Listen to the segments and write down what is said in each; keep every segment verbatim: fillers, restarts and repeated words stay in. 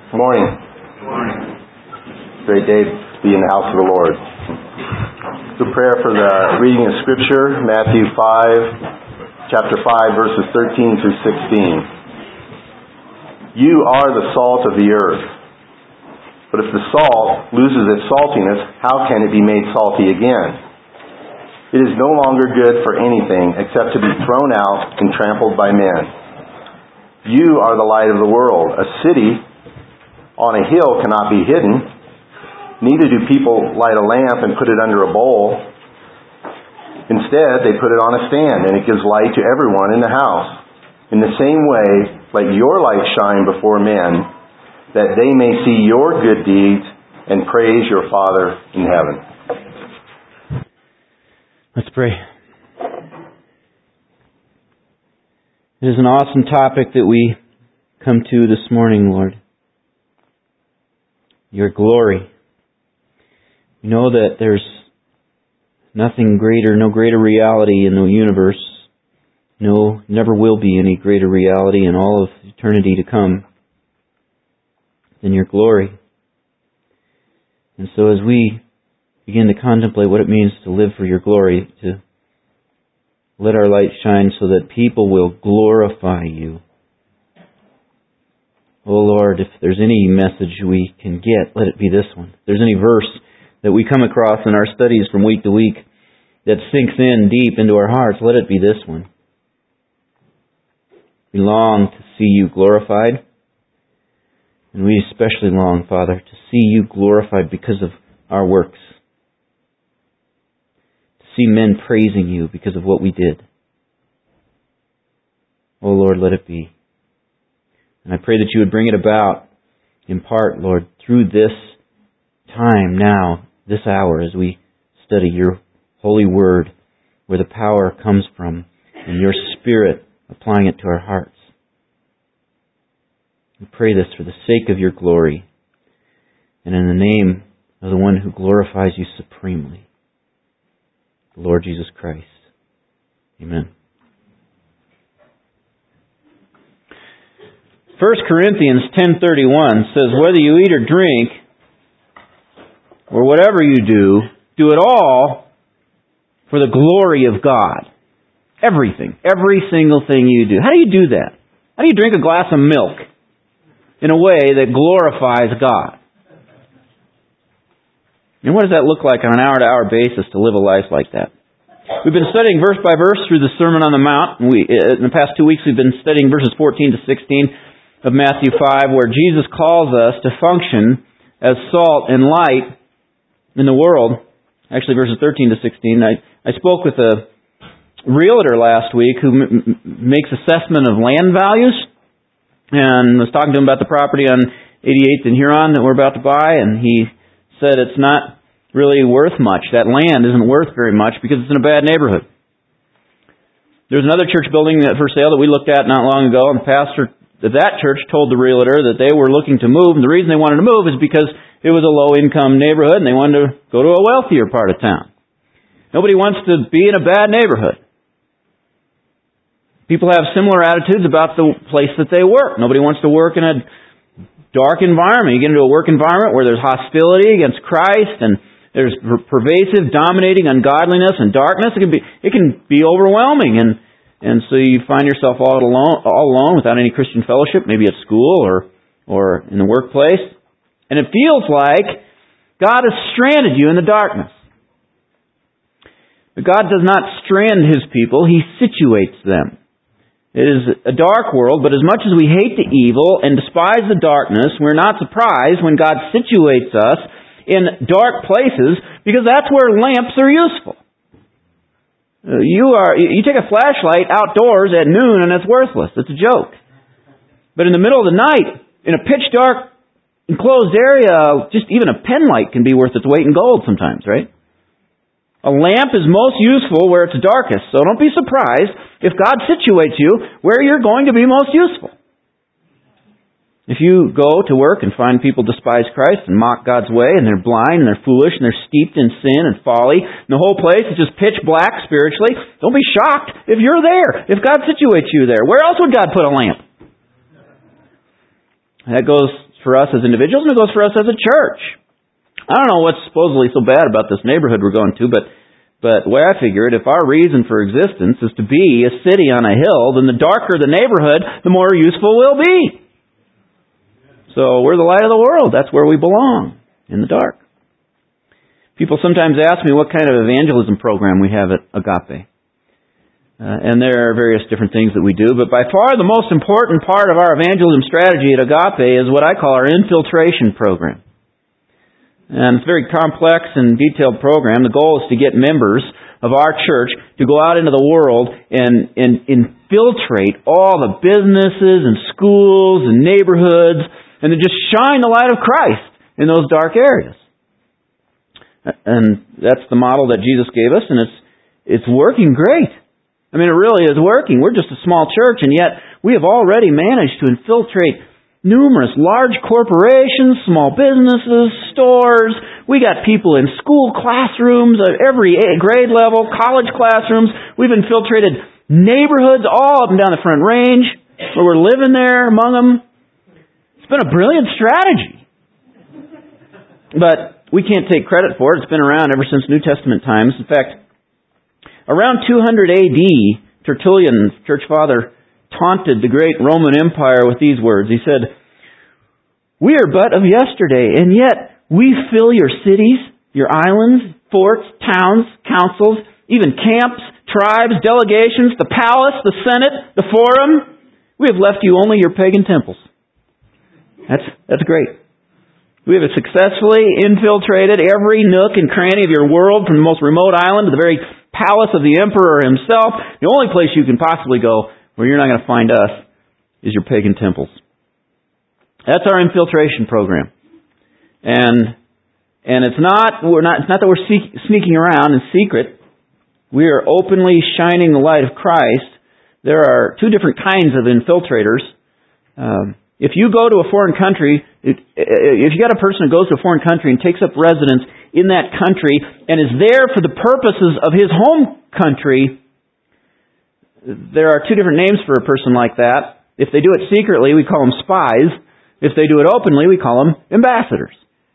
Good morning. Good morning. Great day to be in the house of the Lord. The prayer for the reading of Scripture, Matthew five, chapter five, verses thirteen through sixteen. You are the salt of the earth. But if the salt loses its saltiness, how can it be made salty again? It is no longer good for anything except to be thrown out and trampled by men. You are the light of the world. A city on a hill cannot be hidden. Neither do people light a lamp and put it under a bowl. Instead, they put it on a stand, and it gives light to everyone in the house. In the same way, let your light shine before men, that they may see your good deeds and praise your Father in heaven. Let's pray. It is an awesome topic that we come to this morning, Lord. Your glory. We know that there's nothing greater, no greater reality in the universe. No, never will be any greater reality in all of eternity to come than your glory. And so as we begin to contemplate what it means to live for your glory, to let our light shine so that people will glorify you. Oh Lord, if there's any message we can get, let it be this one. If there's any verse that we come across in our studies from week to week that sinks in deep into our hearts, let it be this one. We long to see you glorified, and we especially long, Father, to see you glorified because of our works. See men praising you because of what we did. Oh Lord, let it be. And I pray that you would bring it about, in part, Lord, through this time now, this hour, as we study your holy word, where the power comes from, and your Spirit applying it to our hearts. We pray this for the sake of your glory, and in the name of the one who glorifies you supremely, Lord Jesus Christ. Amen. First Corinthians ten thirty-one says, whether you eat or drink, or whatever you do, do it all for the glory of God. Everything. Every single thing you do. How do you do that? How do you drink a glass of milk in a way that glorifies God? And what does that look like on an hour-to-hour basis to live a life like that? We've been studying verse by verse through the Sermon on the Mount. We, in the past two weeks, we've been studying verses fourteen to sixteen of Matthew five, where Jesus calls us to function as salt and light in the world. Actually, verses thirteen to sixteen. I, I spoke with a realtor last week who m- makes assessment of land values, and was talking to him about the property on eighty-eighth and Huron that we're about to buy, and he said it's not really worth much. That land isn't worth very much because it's in a bad neighborhood. There's another church building for sale that we looked at not long ago, and the pastor of that church told the realtor that they were looking to move, and the reason they wanted to move is because it was a low-income neighborhood and they wanted to go to a wealthier part of town. Nobody wants to be in a bad neighborhood. People have similar attitudes about the place that they work. Nobody wants to work in a dark environment. You get into a work environment where there's hostility against Christ and there's pervasive, dominating ungodliness and darkness. It can be it can be overwhelming, and and so you find yourself all alone, all alone without any Christian fellowship, maybe at school or or in the workplace, and it feels like God has stranded you in the darkness. But God does not strand His people; He situates them. It is a dark world, but as much as we hate the evil and despise the darkness, we're not surprised when God situates us in dark places, because that's where lamps are useful. You are you take a flashlight outdoors at noon and it's worthless. It's a joke. But in the middle of the night, in a pitch dark, enclosed area, just even a pen light can be worth its weight in gold sometimes, right? A lamp is most useful where it's darkest, so don't be surprised if God situates you where you're going to be most useful. If you go to work and find people despise Christ and mock God's way, and they're blind and they're foolish and they're steeped in sin and folly, and the whole place is just pitch black spiritually, don't be shocked if you're there, if God situates you there. Where else would God put a lamp? That goes for us as individuals, and it goes for us as a church. I don't know what's supposedly so bad about this neighborhood we're going to, but but the way I figure it, if our reason for existence is to be a city on a hill, then the darker the neighborhood, the more useful we'll be. So we're the light of the world. That's where we belong, in the dark. People sometimes ask me what kind of evangelism program we have at Agape. Uh, and there are various different things that we do, but by far the most important part of our evangelism strategy at Agape is what I call our infiltration program. And it's a very complex and detailed program. The goal is to get members of our church to go out into the world and, and infiltrate all the businesses and schools and neighborhoods and to just shine the light of Christ in those dark areas. And that's the model that Jesus gave us, and it's it's working great. I mean, it really is working. We're just a small church, and yet we have already managed to infiltrate numerous large corporations, small businesses, stores. We got people in school classrooms at every grade level, college classrooms. We've infiltrated neighborhoods all up and down the Front Range, where we're living there among them. It's been a brilliant strategy. But we can't take credit for it. It's been around ever since New Testament times. In fact, around two hundred A D, Tertullian, church father, taunted the great Roman Empire with these words. He said, "We are but of yesterday, and yet we fill your cities, your islands, forts, towns, councils, even camps, tribes, delegations, the palace, the senate, the forum. We have left you only your pagan temples." That's, that's great. We have successfully infiltrated every nook and cranny of your world, from the most remote island to the very palace of the emperor himself. The only place you can possibly go where you're not going to find us is your pagan temples. That's our infiltration program. And and it's not we're not it's not that we're seek, sneaking around in secret. We are openly shining the light of Christ. There are two different kinds of infiltrators. Um, if you go to a foreign country, if you got a person who goes to a foreign country and takes up residence in that country and is there for the purposes of his home country, there are two different names for a person like that. If they do it secretly, we call them spies. If they do it openly, we call them ambassadors.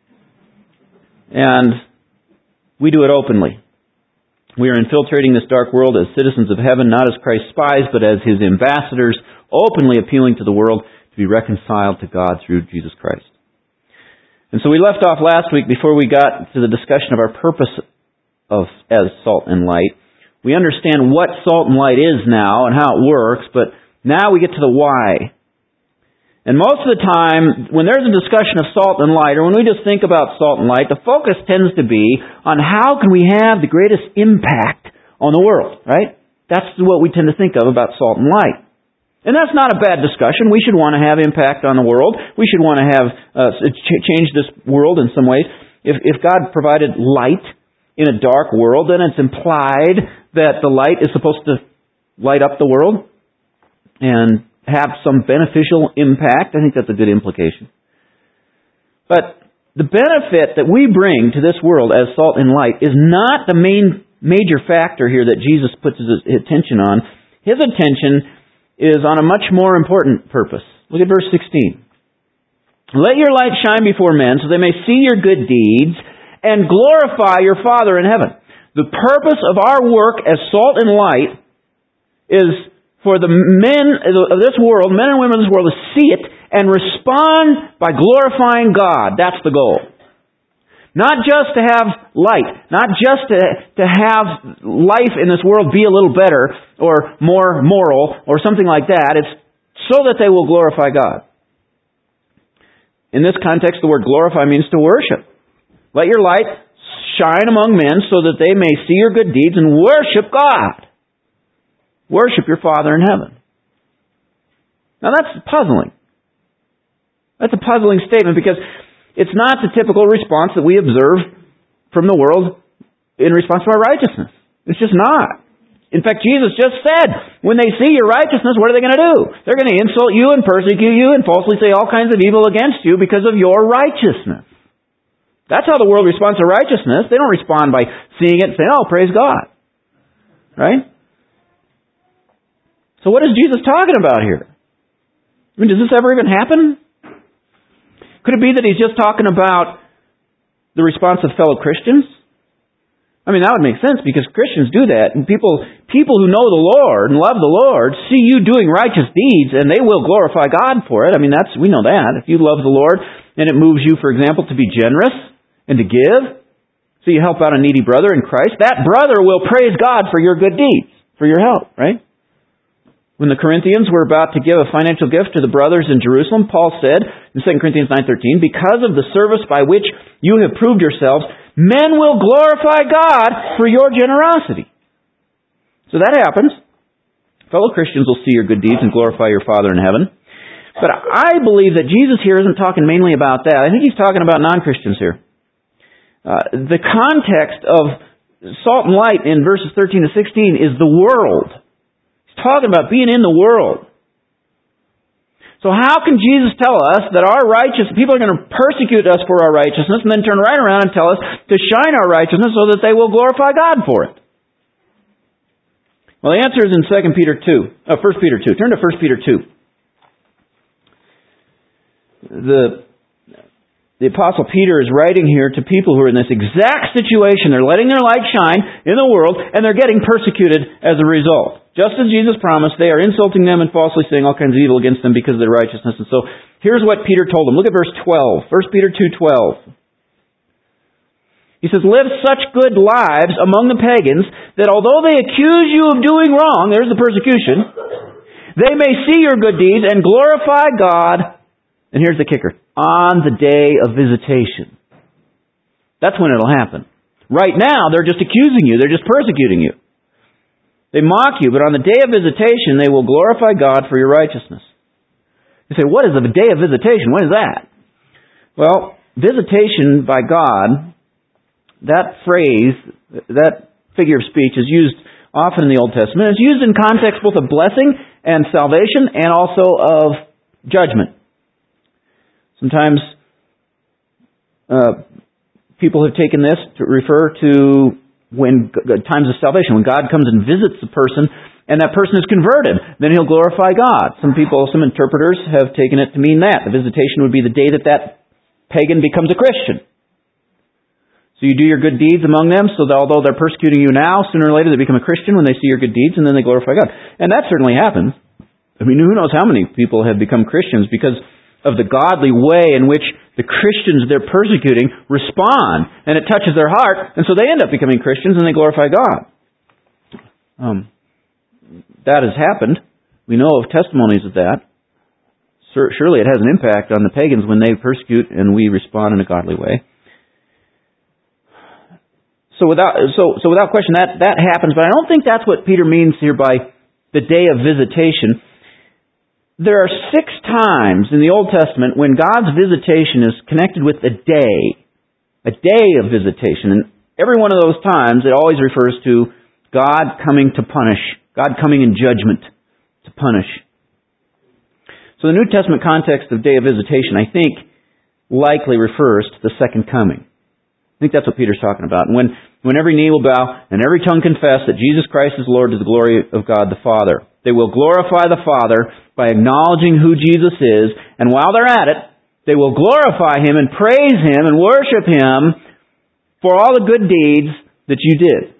And we do it openly. We are infiltrating this dark world as citizens of heaven, not as Christ's spies, but as His ambassadors, openly appealing to the world to be reconciled to God through Jesus Christ. And so we left off last week, before we got to the discussion of our purpose of as salt and light. We understand what salt and light is now and how it works, but now we get to the why. And most of the time, when there's a discussion of salt and light, or when we just think about salt and light, the focus tends to be on how can we have the greatest impact on the world, right? That's what we tend to think of about salt and light. And that's not a bad discussion. We should want to have impact on the world. We should want to have uh, ch- change this world in some ways. If, if God provided light in a dark world, then it's implied that the light is supposed to light up the world and have some beneficial impact. I think that's a good implication. But the benefit that we bring to this world as salt and light is not the main major factor here that Jesus puts his attention on. His attention is on a much more important purpose. Look at verse sixteen. "Let your light shine before men, so they may see your good deeds and glorify your Father in heaven." The purpose of our work as salt and light is for the men of this world, men and women of this world, to see it and respond by glorifying God. That's the goal. Not just to have light, not just to, to have life in this world be a little better or more moral or something like that. It's so that they will glorify God. In this context, the word glorify means to worship. Let your light shine among men so that they may see your good deeds and worship God. Worship your Father in heaven. Now that's puzzling. That's a puzzling statement because it's not the typical response that we observe from the world in response to our righteousness. It's just not. In fact, Jesus just said, when they see your righteousness, what are they going to do? They're going to insult you and persecute you and falsely say all kinds of evil against you because of your righteousness. That's how the world responds to righteousness. They don't respond by seeing it and saying, "Oh, praise God." Right? So what is Jesus talking about here? I mean, does this ever even happen? Could it be that he's just talking about the response of fellow Christians? I mean, that would make sense because Christians do that. And people people who know the Lord and love the Lord see you doing righteous deeds and they will glorify God for it. I mean, that's we know that. If you love the Lord and it moves you, for example, to be generous and to give, so you help out a needy brother in Christ, that brother will praise God for your good deeds, for your help, right? When the Corinthians were about to give a financial gift to the brothers in Jerusalem, Paul said in Second Corinthians nine thirteen, because of the service by which you have proved yourselves, men will glorify God for your generosity. So that happens. Fellow Christians will see your good deeds and glorify your Father in heaven. But I believe that Jesus here isn't talking mainly about that. I think he's talking about non-Christians here. Uh, the context of salt and light in verses thirteen to sixteen is the world. He's talking about being in the world. So how can Jesus tell us that our righteous people are going to persecute us for our righteousness and then turn right around and tell us to shine our righteousness so that they will glorify God for it? Well, the answer is in Second Peter two. Oh, First Peter two. Turn to First Peter two. The The Apostle Peter is writing here to people who are in this exact situation. They're letting their light shine in the world, and they're getting persecuted as a result. Just as Jesus promised, they are insulting them and falsely saying all kinds of evil against them because of their righteousness. And so, here's what Peter told them. Look at verse twelve. First Peter two twelve. He says, live such good lives among the pagans that although they accuse you of doing wrong, there's the persecution, they may see your good deeds and glorify God. And here's the kicker. On the day of visitation. That's when it'll happen. Right now, they're just accusing you. They're just persecuting you. They mock you, but on the day of visitation, they will glorify God for your righteousness. You say, what is the day of visitation? When is that? Well, visitation by God, that phrase, that figure of speech is used often in the Old Testament. It's used in context both of blessing and salvation and also of judgment. Sometimes uh, people have taken this to refer to when times of salvation, when God comes and visits the person and that person is converted, then he'll glorify God. Some people, some interpreters have taken it to mean that. The visitation would be the day that that pagan becomes a Christian. So you do your good deeds among them so that although they're persecuting you now, sooner or later they become a Christian when they see your good deeds and then they glorify God. And that certainly happens. I mean, who knows how many people have become Christians because of the godly way in which the Christians they're persecuting respond, and it touches their heart, and so they end up becoming Christians and they glorify God. Um, that has happened. We know of testimonies of that. Surely it has an impact on the pagans when they persecute and we respond in a godly way. So without so so without question that that happens, but I don't think that's what Peter means here by the day of visitation. There are six times in the Old Testament when God's visitation is connected with a day. A day of visitation. And every one of those times, it always refers to God coming to punish. God coming in judgment to punish. So the New Testament context of day of visitation, I think, likely refers to the second coming. I think that's what Peter's talking about. And when, when every knee will bow and every tongue confess that Jesus Christ is Lord to the glory of God the Father. They will glorify the Father by acknowledging who Jesus is, and while they're at it, they will glorify Him and praise Him and worship Him for all the good deeds that you did.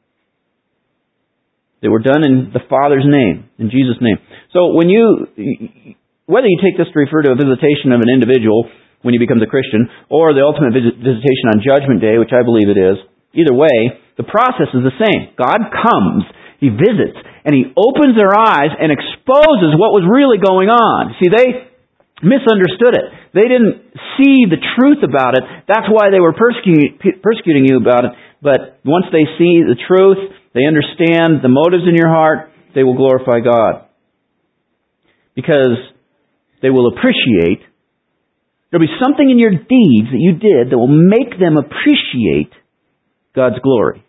They were done in the Father's name, in Jesus' name. So when you, whether you take this to refer to a visitation of an individual when he becomes a Christian, or the ultimate visitation on Judgment Day, which I believe it is, either way, the process is the same. God comes, He visits, and He opens their eyes and exposes what was really going on. See, they misunderstood it. They didn't see the truth about it. That's why they were persecuting, persecuting you about it. But once they see the truth, they understand the motives in your heart, they will glorify God. Because they will appreciate, there'll be something in your deeds that you did that will make them appreciate God's glory.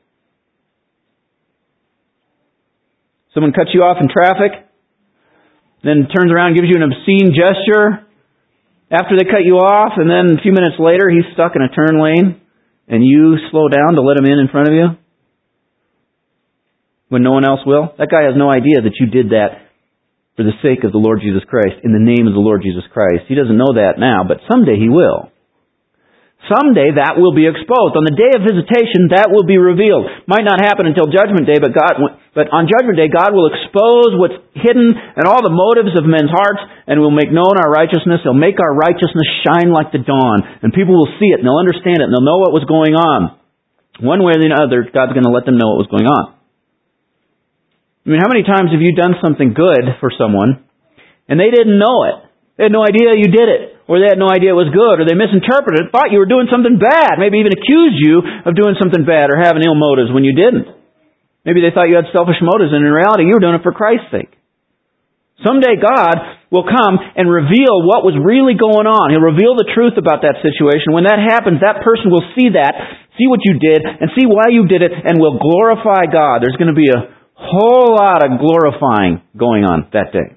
Someone cuts you off in traffic, then turns around and gives you an obscene gesture after they cut you off, and then a few minutes later he's stuck in a turn lane, and you slow down to let him in in front of you when no one else will. That guy has no idea that you did that for the sake of the Lord Jesus Christ, in the name of the Lord Jesus Christ. He doesn't know that now, but someday he will. Someday that will be exposed. On the day of visitation, that will be revealed. Might not happen until Judgment Day, but God, but on Judgment Day, God will expose what's hidden and all the motives of men's hearts, and will make known our righteousness. He'll make our righteousness shine like the dawn, and people will see it, and they'll understand it, and they'll know what was going on. One way or the other, God's going to let them know what was going on. I mean, how many times have you done something good for someone, and they didn't know it? They had no idea you did it, or they had no idea it was good, or they misinterpreted it, thought you were doing something bad, maybe even accused you of doing something bad or having ill motives when you didn't. Maybe they thought you had selfish motives, and in reality you were doing it for Christ's sake. Someday God will come and reveal what was really going on. He'll reveal the truth about that situation. When that happens, that person will see that, see what you did, and see why you did it, and will glorify God. There's going to be a whole lot of glorifying going on that day.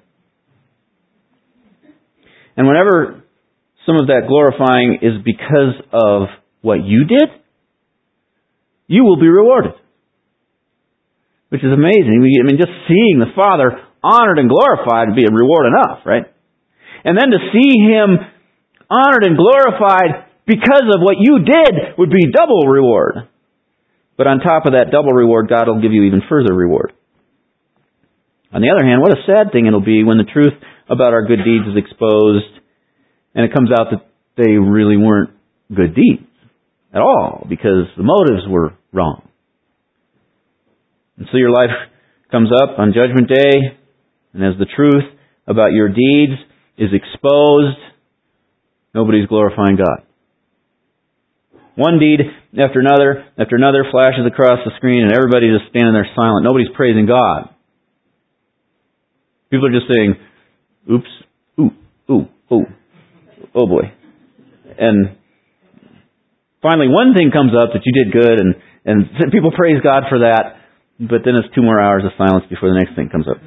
And whenever some of that glorifying is because of what you did, you will be rewarded. Which is amazing. I mean, just seeing the Father honored and glorified would be a reward enough, right? And then to see Him honored and glorified because of what you did would be double reward. But on top of that double reward, God will give you even further reward. On the other hand, what a sad thing it'll be when the truth about our good deeds is exposed and it comes out that they really weren't good deeds at all because the motives were wrong. And so your life comes up on Judgment Day, and as the truth about your deeds is exposed, nobody's glorifying God. One deed after another, after another flashes across the screen, and everybody's just standing there silent. Nobody's praising God. People are just saying, oops, ooh, ooh, ooh, oh boy. And finally one thing comes up that you did good, and, and people praise God for that, but then it's two more hours of silence before the next thing comes up.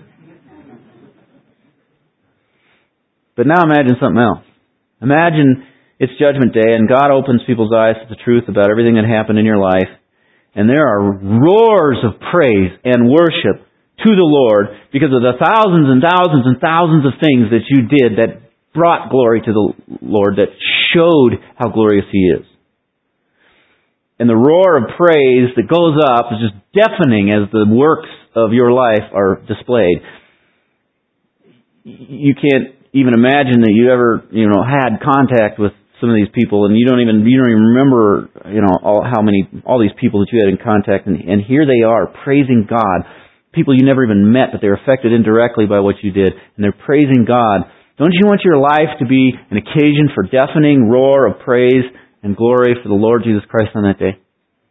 But now imagine something else. Imagine it's Judgment Day, and God opens people's eyes to the truth about everything that happened in your life, and there are roars of praise and worship to the Lord because of the thousands and thousands and thousands of things that you did that brought glory to the Lord, that showed how glorious He is. And the roar of praise that goes up is just deafening as the works of your life are displayed. You can't even imagine that you ever, you know, had contact with some of these people, and you don't even you don't even remember, you know, all how many all these people that you had in contact, and, and here they are praising God. People you never even met, but they're affected indirectly by what you did, and they're praising God. Don't you want your life to be an occasion for deafening roar of praise and glory for the Lord Jesus Christ on that day?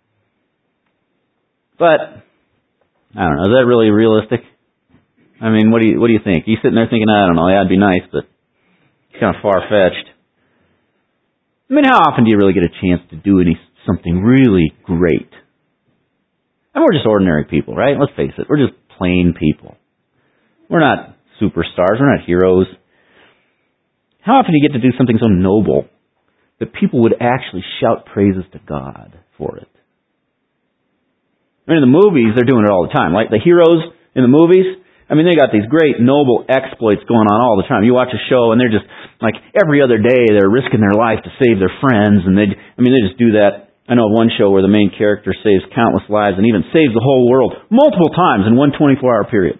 But I don't know. Is that really realistic? I mean, what do you what do you think? You sitting there thinking, I don't know, yeah, it'd be nice, but it's kind of far-fetched. I mean, how often do you really get a chance to do any something really great? And we're just ordinary people, right? Let's face it. We're just plain people. We're not superstars. We're not heroes. How often do you get to do something so noble that people would actually shout praises to God for it? I mean, in the movies, they're doing it all the time. Like the heroes in the movies, I mean, they got these great noble exploits going on all the time. You watch a show and they're just, like, every other day they're risking their life to save their friends. And they, I mean, they just do that. I know of one show where the main character saves countless lives and even saves the whole world multiple times in one twenty-four hour period.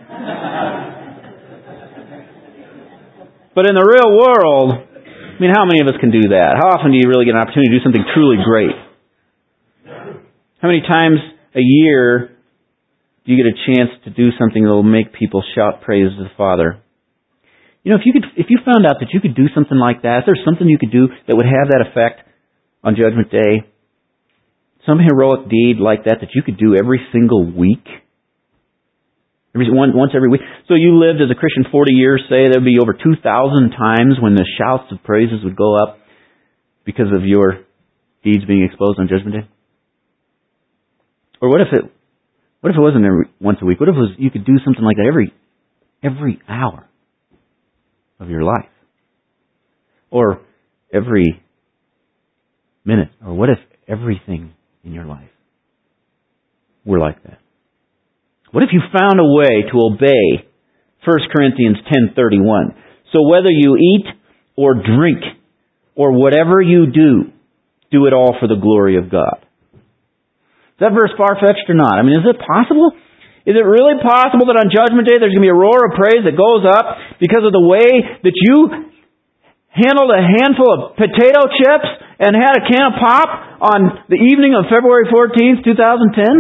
But in the real world, I mean, how many of us can do that? How often do you really get an opportunity to do something truly great? How many times a year do you get a chance to do something that will make people shout praise to the Father? You know, if you could, if you found out that you could do something like that, if there's something you could do that would have that effect on Judgment Day, some heroic deed like that that you could do every single week, every one, once every week. So you lived as a Christian forty years, say there'd be over two thousand times when the shouts of praises would go up because of your deeds being exposed on Judgment Day. Or what if it, what if it wasn't every once a week? What if it was you could do something like that every every hour of your life, or every minute? Or what if everything in your life were like that? What if you found a way to obey First Corinthians ten thirty-one. So whether you eat or drink or whatever you do, do it all for the glory of God. Is that verse far-fetched or not? I mean, is it possible? Is it really possible that on Judgment Day there's going to be a roar of praise that goes up because of the way that you handled a handful of potato chips and had a can of pop on the evening of February fourteenth, twenty ten?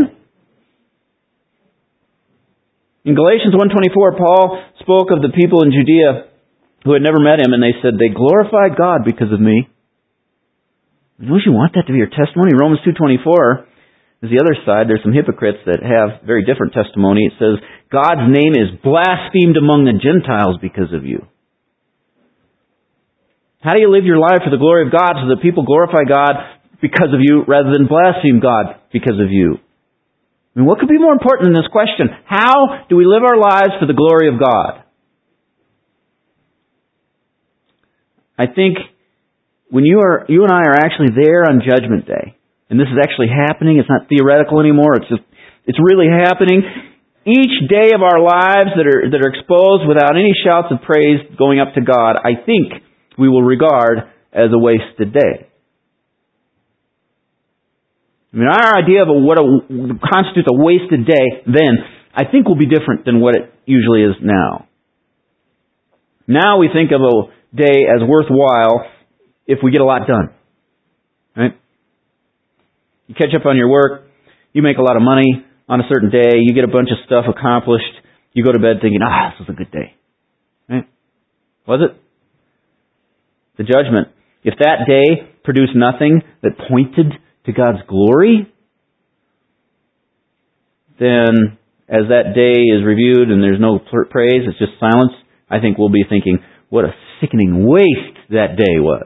In Galatians one twenty-four, Paul spoke of the people in Judea who had never met him, and they said, they glorified God because of me. Don't you want that to be your testimony? Romans two twenty-four is the other side. There's some hypocrites that have very different testimony. It says, God's name is blasphemed among the Gentiles because of you. How do you live your life for the glory of God so that people glorify God because of you rather than blaspheme God because of you? I mean, what could be more important than this question? How do we live our lives for the glory of God? I think when you are, you and I are actually there on Judgment Day, and this is actually happening, it's not theoretical anymore, it's just, it's really happening. Each day of our lives that are, that are exposed without any shouts of praise going up to God, I think we will regard as a wasted day. I mean, our idea of a, what a, constitutes a wasted day then, I think will be different than what it usually is now. Now we think of a day as worthwhile if we get a lot done. Right? You catch up on your work, you make a lot of money on a certain day, you get a bunch of stuff accomplished, you go to bed thinking, ah, this was a good day. Right? Was it? The judgment. If that day produced nothing that pointed to God's glory, then as that day is reviewed and there's no praise, it's just silence, I think we'll be thinking, what a sickening waste that day was.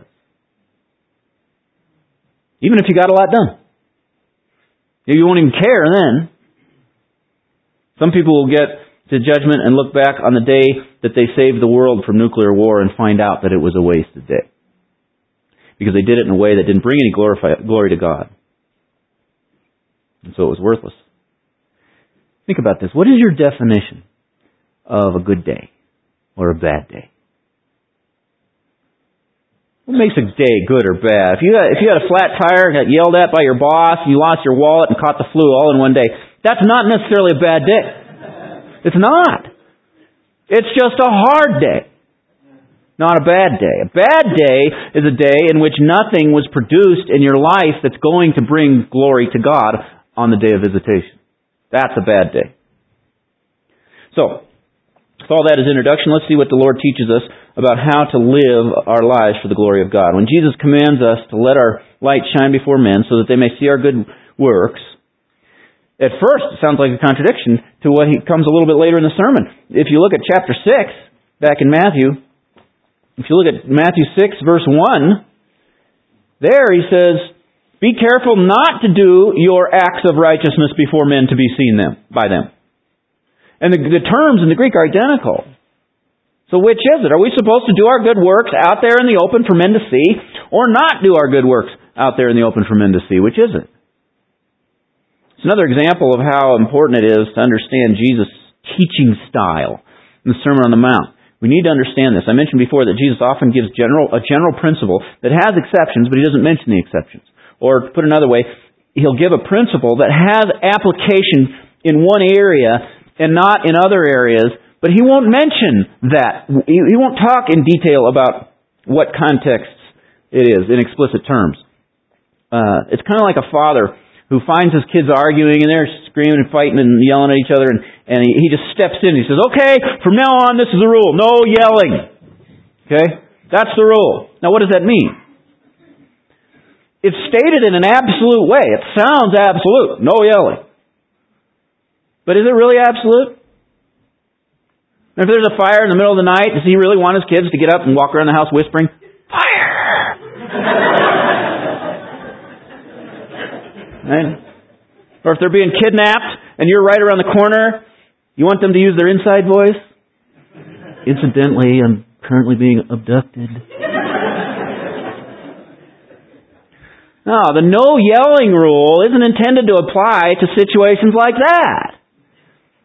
Even if you got a lot done. You won't even care then. Some people will get to judgment and look back on the day that they saved the world from nuclear war and find out that it was a wasted day. Because they did it in a way that didn't bring any glory to God. And so it was worthless. Think about this. What is your definition of a good day or a bad day? What makes a day good or bad? If you had, if you had a flat tire and got yelled at by your boss, you lost your wallet and caught the flu all in one day, that's not necessarily a bad day. It's not. It's just a hard day. Not a bad day. A bad day is a day in which nothing was produced in your life that's going to bring glory to God on the day of visitation. That's a bad day. So, with all that as introduction, let's see what the Lord teaches us about how to live our lives for the glory of God. When Jesus commands us to let our light shine before men so that they may see our good works, at first it sounds like a contradiction to what he comes a little bit later in the sermon. If you look at chapter six, back in Matthew, if you look at Matthew six, verse one, there he says, be careful not to do your acts of righteousness before men to be seen them by them. And the, the terms in the Greek are identical. So which is it? Are we supposed to do our good works out there in the open for men to see, or not do our good works out there in the open for men to see? Which is it? It's another example of how important it is to understand Jesus' teaching style in the Sermon on the Mount. We need to understand this. I mentioned before that Jesus often gives general a general principle that has exceptions, but he doesn't mention the exceptions. Or to put another way, he'll give a principle that has application in one area and not in other areas, but he won't mention that. He won't talk in detail about what contexts it is in explicit terms. Uh, it's kind of like a father who finds his kids arguing and they're screaming and fighting and yelling at each other, and, and he, he just steps in and he says, okay, from now on this is the rule. No yelling. Okay? That's the rule. Now what does that mean? It's stated in an absolute way. It sounds absolute. No yelling. But is it really absolute? If there's a fire in the middle of the night, does he really want his kids to get up and walk around the house whispering, fire? Right? Or if they're being kidnapped and you're right around the corner, you want them to use their inside voice? Incidentally, I'm currently being abducted. No, the no yelling rule isn't intended to apply to situations like that.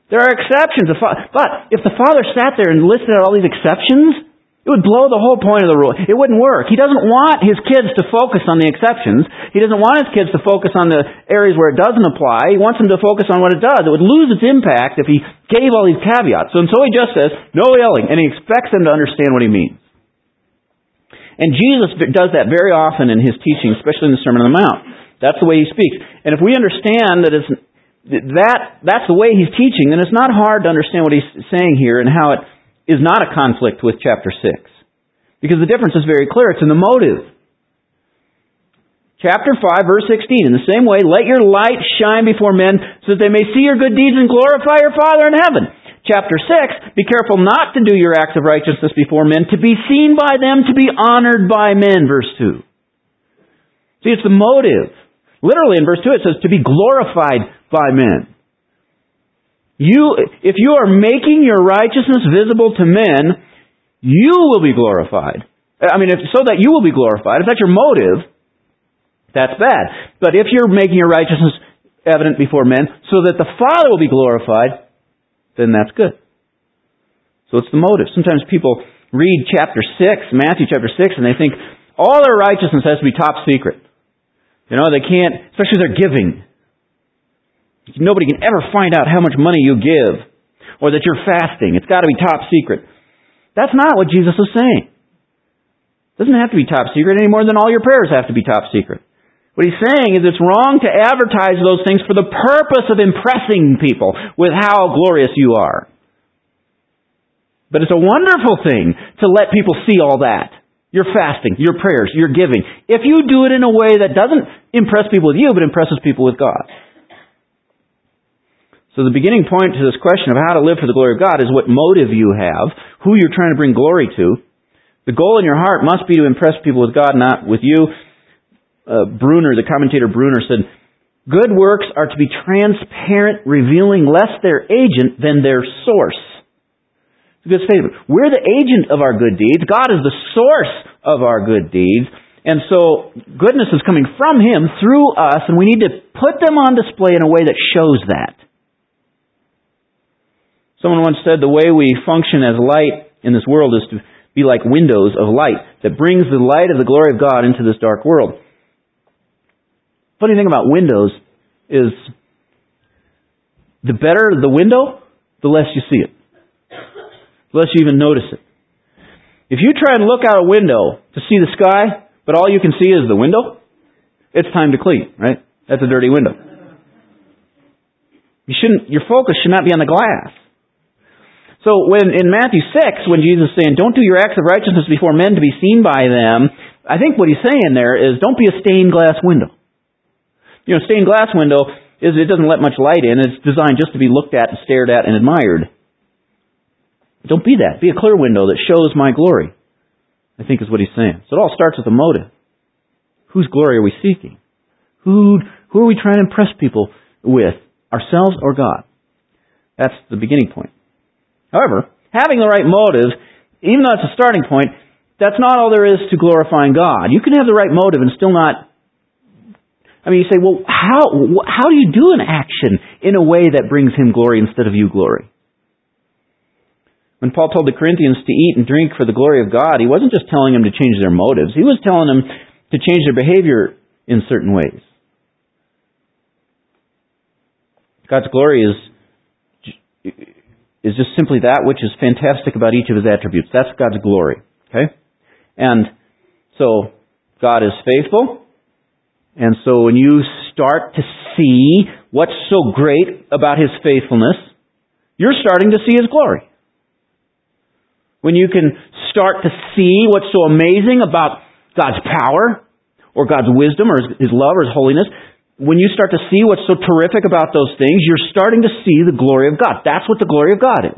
There are exceptions. But if the Father sat there and listed out all these exceptions, it would blow the whole point of the rule. It wouldn't work. He doesn't want His kids to focus on the exceptions. He doesn't want His kids to focus on the areas where it doesn't apply. He wants them to focus on what it does. It would lose its impact if He gave all these caveats. So, and so He just says, no yelling, and He expects them to understand what He means. And Jesus does that very often in His teaching, especially in the Sermon on the Mount. That's the way He speaks. And if we understand that it's That, that's the way He's teaching, then it's not hard to understand what He's saying here and how it is not a conflict with chapter six. Because the difference is very clear. It's in the motive. Chapter five, verse sixteen, in the same way, let your light shine before men so that they may see your good deeds and glorify your Father in heaven. Chapter six, be careful not to do your acts of righteousness before men, to be seen by them, to be honored by men, verse two. See, it's the motive. Literally in verse two it says, to be glorified by men. You, if you are making your righteousness visible to men, you will be glorified. I mean, if, so that you will be glorified. If that's your motive, that's bad. But if you're making your righteousness evident before men, so that the Father will be glorified, then that's good. So it's the motive. Sometimes people read chapter six, Matthew chapter six, and they think all their righteousness has to be top secret. You know, they can't, especially their giving. Nobody can ever find out how much money you give, or that you're fasting. It's got to be top secret. That's not what Jesus is saying. It doesn't have to be top secret any more than all your prayers have to be top secret. What He's saying is it's wrong to advertise those things for the purpose of impressing people with how glorious you are. But it's a wonderful thing to let people see all that. Your fasting, your prayers, your giving. If you do it in a way that doesn't impress people with you, but impresses people with God. So the beginning point to this question of how to live for the glory of God is what motive you have, who you're trying to bring glory to. The goal in your heart must be to impress people with God, not with you. Uh, Bruner, the commentator Bruner, said, good works are to be transparent, revealing less their agent than their source. It's a good statement. We're the agent of our good deeds. God is the source of our good deeds. And so goodness is coming from Him through us, and we need to put them on display in a way that shows that. Someone once said the way we function as light in this world is to be like windows of light that brings the light of the glory of God into this dark world. Funny thing about windows is the better the window, the less you see it. The less you even notice it. If you try and look out a window to see the sky, but all you can see is the window, it's time to clean, right? That's a dirty window. You shouldn't, your focus should not be on the glass. So when in Matthew six, when Jesus is saying, don't do your acts of righteousness before men to be seen by them, I think what He's saying there is, don't be a stained glass window. You know, stained glass window is it doesn't let much light in. It's designed just to be looked at and stared at and admired. Don't be that. Be a clear window that shows my glory, I think is what He's saying. So it all starts with a motive. Whose glory are we seeking? Who, who are we trying to impress people with? Ourselves or God? That's the beginning point. However, having the right motive, even though it's a starting point, that's not all there is to glorifying God. You can have the right motive and still not... I mean, you say, well, how how do you do an action in a way that brings Him glory instead of you glory? When Paul told the Corinthians to eat and drink for the glory of God, he wasn't just telling them to change their motives. He was telling them to change their behavior in certain ways. God's glory is... is just simply that which is fantastic about each of His attributes. That's God's glory. Okay? And so, God is faithful. And so when you start to see what's so great about His faithfulness, you're starting to see His glory. When you can start to see what's so amazing about God's power, or God's wisdom, or His love, or His holiness, when you start to see what's so terrific about those things, you're starting to see the glory of God. That's what the glory of God is.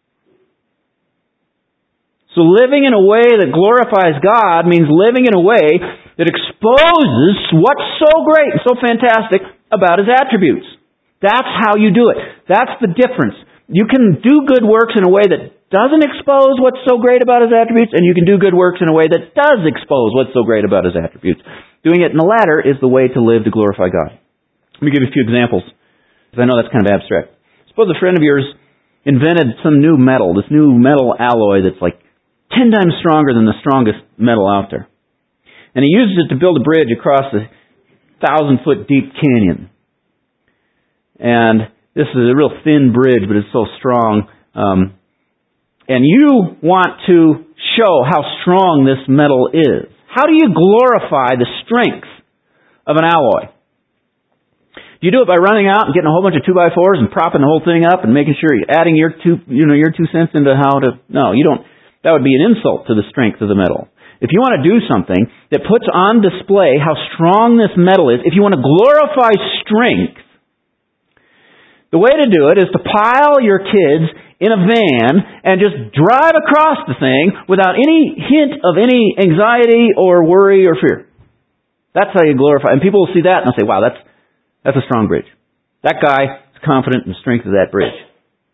So living in a way that glorifies God means living in a way that exposes what's so great and so fantastic about His attributes. That's how you do it. That's the difference. You can do good works in a way that doesn't expose what's so great about His attributes, and you can do good works in a way that does expose what's so great about His attributes. Doing it in the latter is the way to live to glorify God. Let me give you a few examples, because I know that's kind of abstract. Suppose a friend of yours invented some new metal, this new metal alloy that's like ten times stronger than the strongest metal out there. And he uses it to build a bridge across a thousand-foot deep canyon. And this is a real thin bridge, but it's so strong. Um, and you want to show how strong this metal is. How do you glorify the strength of an alloy? Do you do it by running out and getting a whole bunch of two by fours and propping the whole thing up and making sure you're adding your two, you know, your two cents into how to... No, you don't. That would be an insult to the strength of the metal. If you want to do something that puts on display how strong this metal is, if you want to glorify strength, the way to do it is to pile your kids in a van and just drive across the thing without any hint of any anxiety or worry or fear. That's how you glorify. And people will see that and they'll say, wow, that's that's a strong bridge. That guy is confident in the strength of that bridge.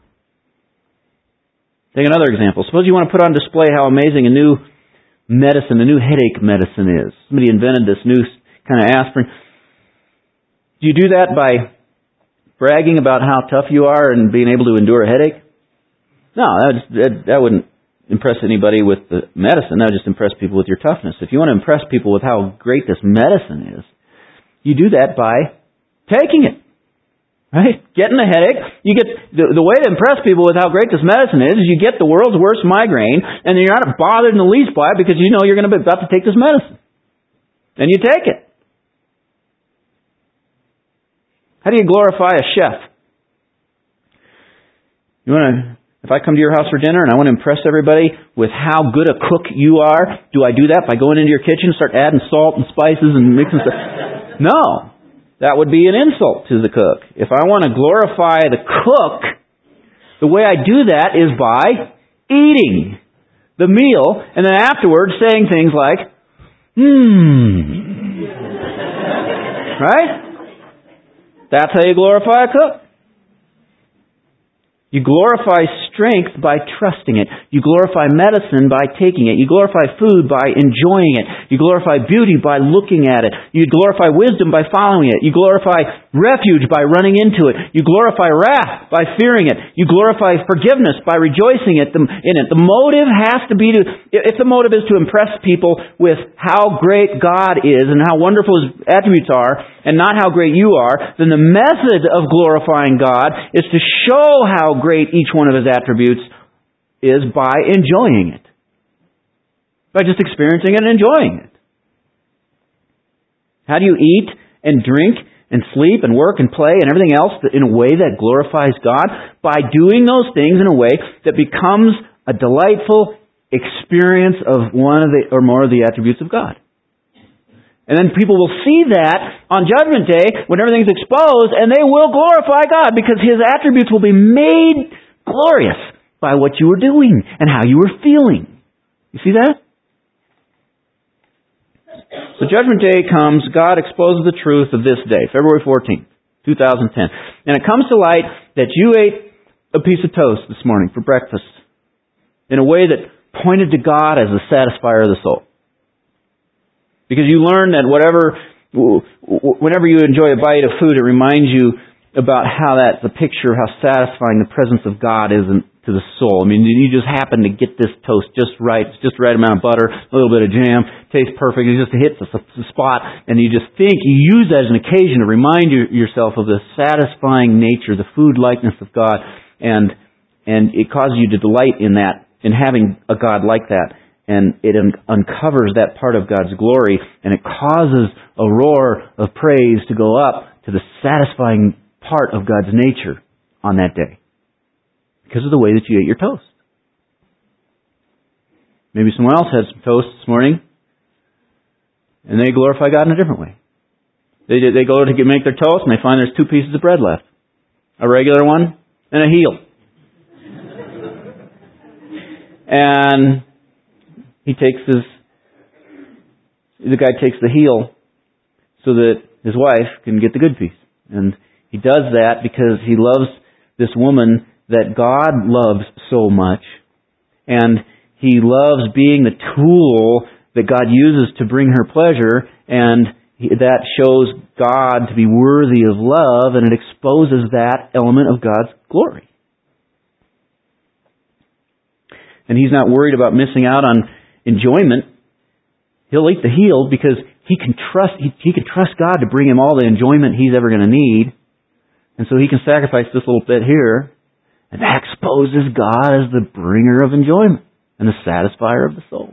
Take another example. Suppose you want to put on display how amazing a new medicine, a new headache medicine is. Somebody invented this new kind of aspirin. Do you do that by bragging about how tough you are and being able to endure a headache? No, that, just, that, that wouldn't impress anybody with the medicine. That would just impress people with your toughness. If you want to impress people with how great this medicine is, you do that by taking it. Right? Getting a headache. You get the, the way to impress people with how great this medicine is is you get the world's worst migraine and you're not bothered in the least by it because you know you're going to be about to take this medicine. And you take it. How do you glorify a chef? You want to, if I come to your house for dinner and I want to impress everybody with how good a cook you are, do I do that by going into your kitchen and start adding salt and spices and mixing stuff? No. That would be an insult to the cook. If I want to glorify the cook, the way I do that is by eating the meal and then afterwards saying things like, hmm. Right? That's how you glorify a cook. You glorify strength by trusting it. You glorify medicine by taking it. You glorify food by enjoying it. You glorify beauty by looking at it. You glorify wisdom by following it. You glorify refuge by running into it. You glorify wrath by fearing it. You glorify forgiveness by rejoicing in it. The motive has to be to, if the motive is to impress people with how great God is and how wonderful His attributes are and not how great you are, then the method of glorifying God is to show how great each one of His attributes is by enjoying it. By just experiencing it and enjoying it. How do you eat and drink and sleep and work and play and everything else in a way that glorifies God? By doing those things in a way that becomes a delightful experience of one of the or more of the attributes of God. And then people will see that on Judgment Day when everything's exposed and they will glorify God because His attributes will be made glorious by what you were doing and how you were feeling. You see that? So Judgment Day comes, God exposes the truth of this day, February fourteenth, two thousand ten. And it comes to light that you ate a piece of toast this morning for breakfast in a way that pointed to God as the satisfier of the soul. Because you learn that whatever, whenever you enjoy a bite of food, it reminds you about how that's a picture of how satisfying the presence of God is to the soul. I mean, you just happen to get this toast just right. It's just the right amount of butter, a little bit of jam, tastes perfect. It just hits the spot, and you just think, you use that as an occasion to remind yourself of the satisfying nature, the food likeness of God, and and it causes you to delight in that, in having a God like that. And it un- uncovers that part of God's glory, and it causes a roar of praise to go up to the satisfying part of God's nature on that day. Because of the way that you ate your toast. Maybe someone else had some toast this morning, and they glorify God in a different way. They they go to get, make their toast, and they find there's two pieces of bread left. A regular one, and a heel. And he takes his, the guy takes the heel so that his wife can get the good piece. And he does that because he loves this woman that God loves so much. And he loves being the tool that God uses to bring her pleasure. And that shows God to be worthy of love, and it exposes that element of God's glory. and he's not worried about missing out on enjoyment, he'll eat the healed because he can trust he, he can trust God to bring him all the enjoyment he's ever going to need. And so he can sacrifice this little bit here, and that exposes God as the bringer of enjoyment and the satisfier of the soul.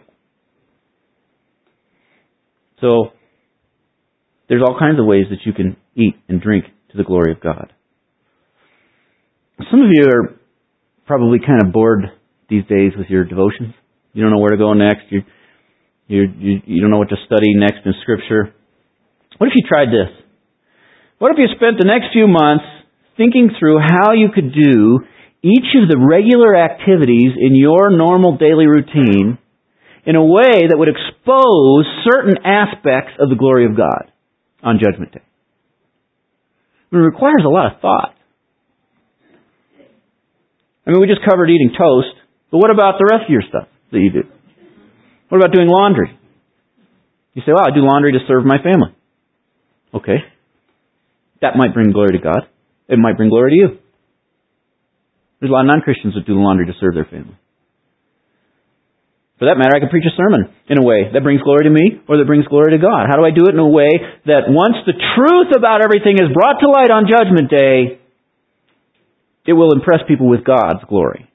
So, there's all kinds of ways that you can eat and drink to the glory of God. Some of you are probably kind of bored these days with your devotions. You don't know where to go next. You, you, you, you don't know what to study next in Scripture. What if you tried this? What if you spent the next few months thinking through how you could do each of the regular activities in your normal daily routine in a way that would expose certain aspects of the glory of God on Judgment Day? It requires a lot of thought. I mean, we just covered eating toast, but what about the rest of your stuff that you do? What about doing laundry? You say, well, I do laundry to serve my family. Okay. That might bring glory to God. It might bring glory to you. There's a lot of non-Christians that do the laundry to serve their family. For that matter, I can preach a sermon in a way that brings glory to me or that brings glory to God. How do I do it in a way that once the truth about everything is brought to light on Judgment Day, it will impress people with God's glory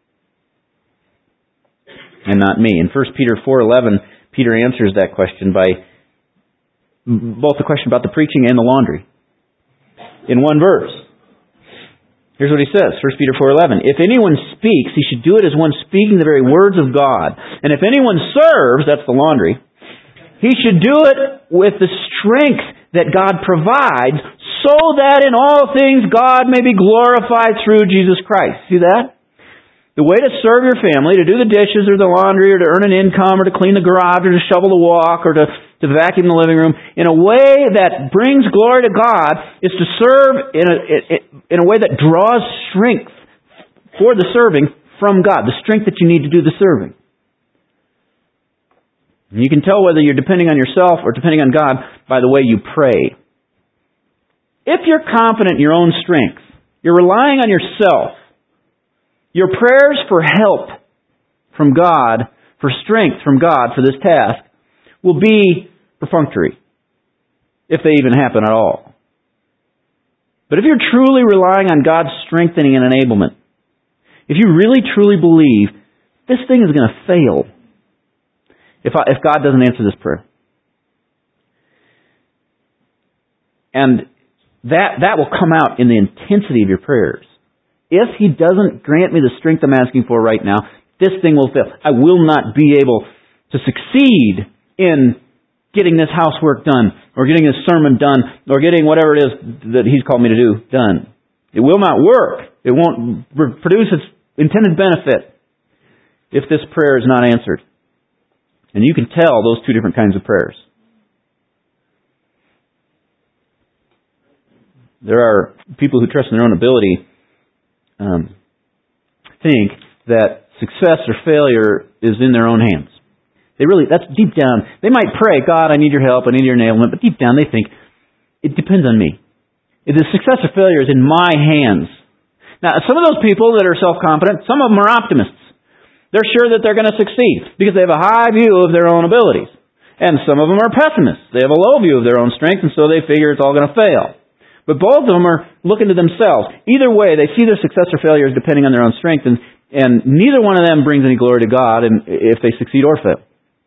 and not me? In First Peter four eleven, Peter answers that question by both the question about the preaching and the laundry in one verse. Here's what he says, First Peter four eleven. If anyone speaks, he should do it as one speaking the very words of God. And if anyone serves, that's the laundry, he should do it with the strength that God provides, so that in all things God may be glorified through Jesus Christ. See that? The way to serve your family, to do the dishes or the laundry or to earn an income or to clean the garage or to shovel the walk or to, to vacuum the living room, in a way that brings glory to God, is to serve in a, in a way that draws strength for the serving from God, the strength that you need to do the serving. And you can tell whether you're depending on yourself or depending on God by the way you pray. If you're confident in your own strength, you're relying on yourself, your prayers for help from God, for strength from God for this task, will be perfunctory, if they even happen at all. But if you're truly relying on God's strengthening and enablement, if you really truly believe this thing is going to fail if I, if God doesn't answer this prayer, and that that will come out in the intensity of your prayers. If He doesn't grant me the strength I'm asking for right now, this thing will fail. I will not be able to succeed in getting this housework done, or getting this sermon done, or getting whatever it is that He's called me to do done. It will not work. It won't produce its intended benefit if this prayer is not answered. And you can tell those two different kinds of prayers. There are people who trust in their own ability Um, think that success or failure is in their own hands. They really, that's deep down. They might pray, God, I need your help, I need your enablement, but deep down they think, it depends on me. The success or failure is in my hands. Now, some of those people that are self-confident, some of them are optimists. They're sure that they're going to succeed because they have a high view of their own abilities. And some of them are pessimists. They have a low view of their own strength, and so they figure it's all going to fail. But both of them are looking to themselves. Either way, they see their success or failure as depending on their own strength, and, and neither one of them brings any glory to God and if they succeed or fail.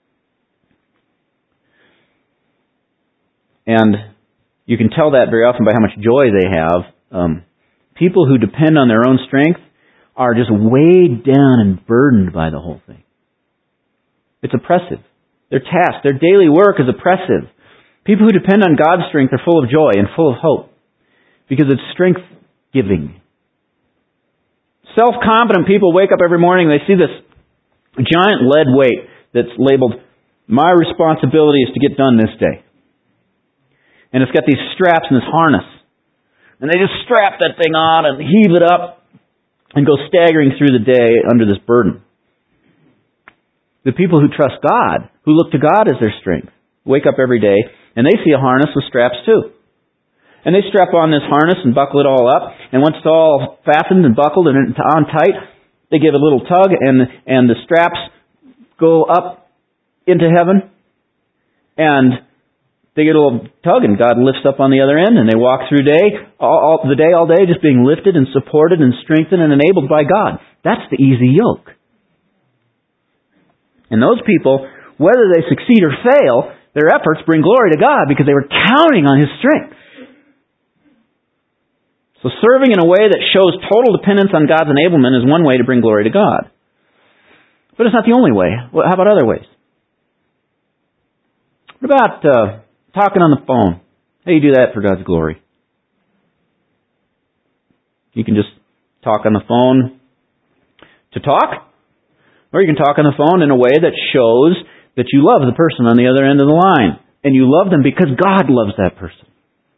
And you can tell that very often by how much joy they have. Um, people who depend on their own strength are just weighed down and burdened by the whole thing. It's oppressive. Their task, their daily work is oppressive. People who depend on God's strength are full of joy and full of hope, because it's strength-giving. Self-confident people wake up every morning and they see this giant lead weight that's labeled, my responsibility is to get done this day. And it's got these straps and this harness. And they just strap that thing on and heave it up and go staggering through the day under this burden. The people who trust God, who look to God as their strength, wake up every day and they see a harness with straps too. And they strap on this harness and buckle it all up. And once it's all fastened and buckled and on tight, they give a little tug, and and the straps go up into heaven, and they get a little tug, and God lifts up on the other end, and they walk through day, all, all, the day all day, just being lifted and supported and strengthened and enabled by God. That's the easy yoke. And those people, whether they succeed or fail, their efforts bring glory to God because they were counting on His strength. So serving in a way that shows total dependence on God's enablement is one way to bring glory to God. But it's not the only way. Well, how about other ways? What about uh, talking on the phone? How do you do that for God's glory? You can just talk on the phone to talk, or you can talk on the phone in a way that shows that you love the person on the other end of the line, and you love them because God loves that person.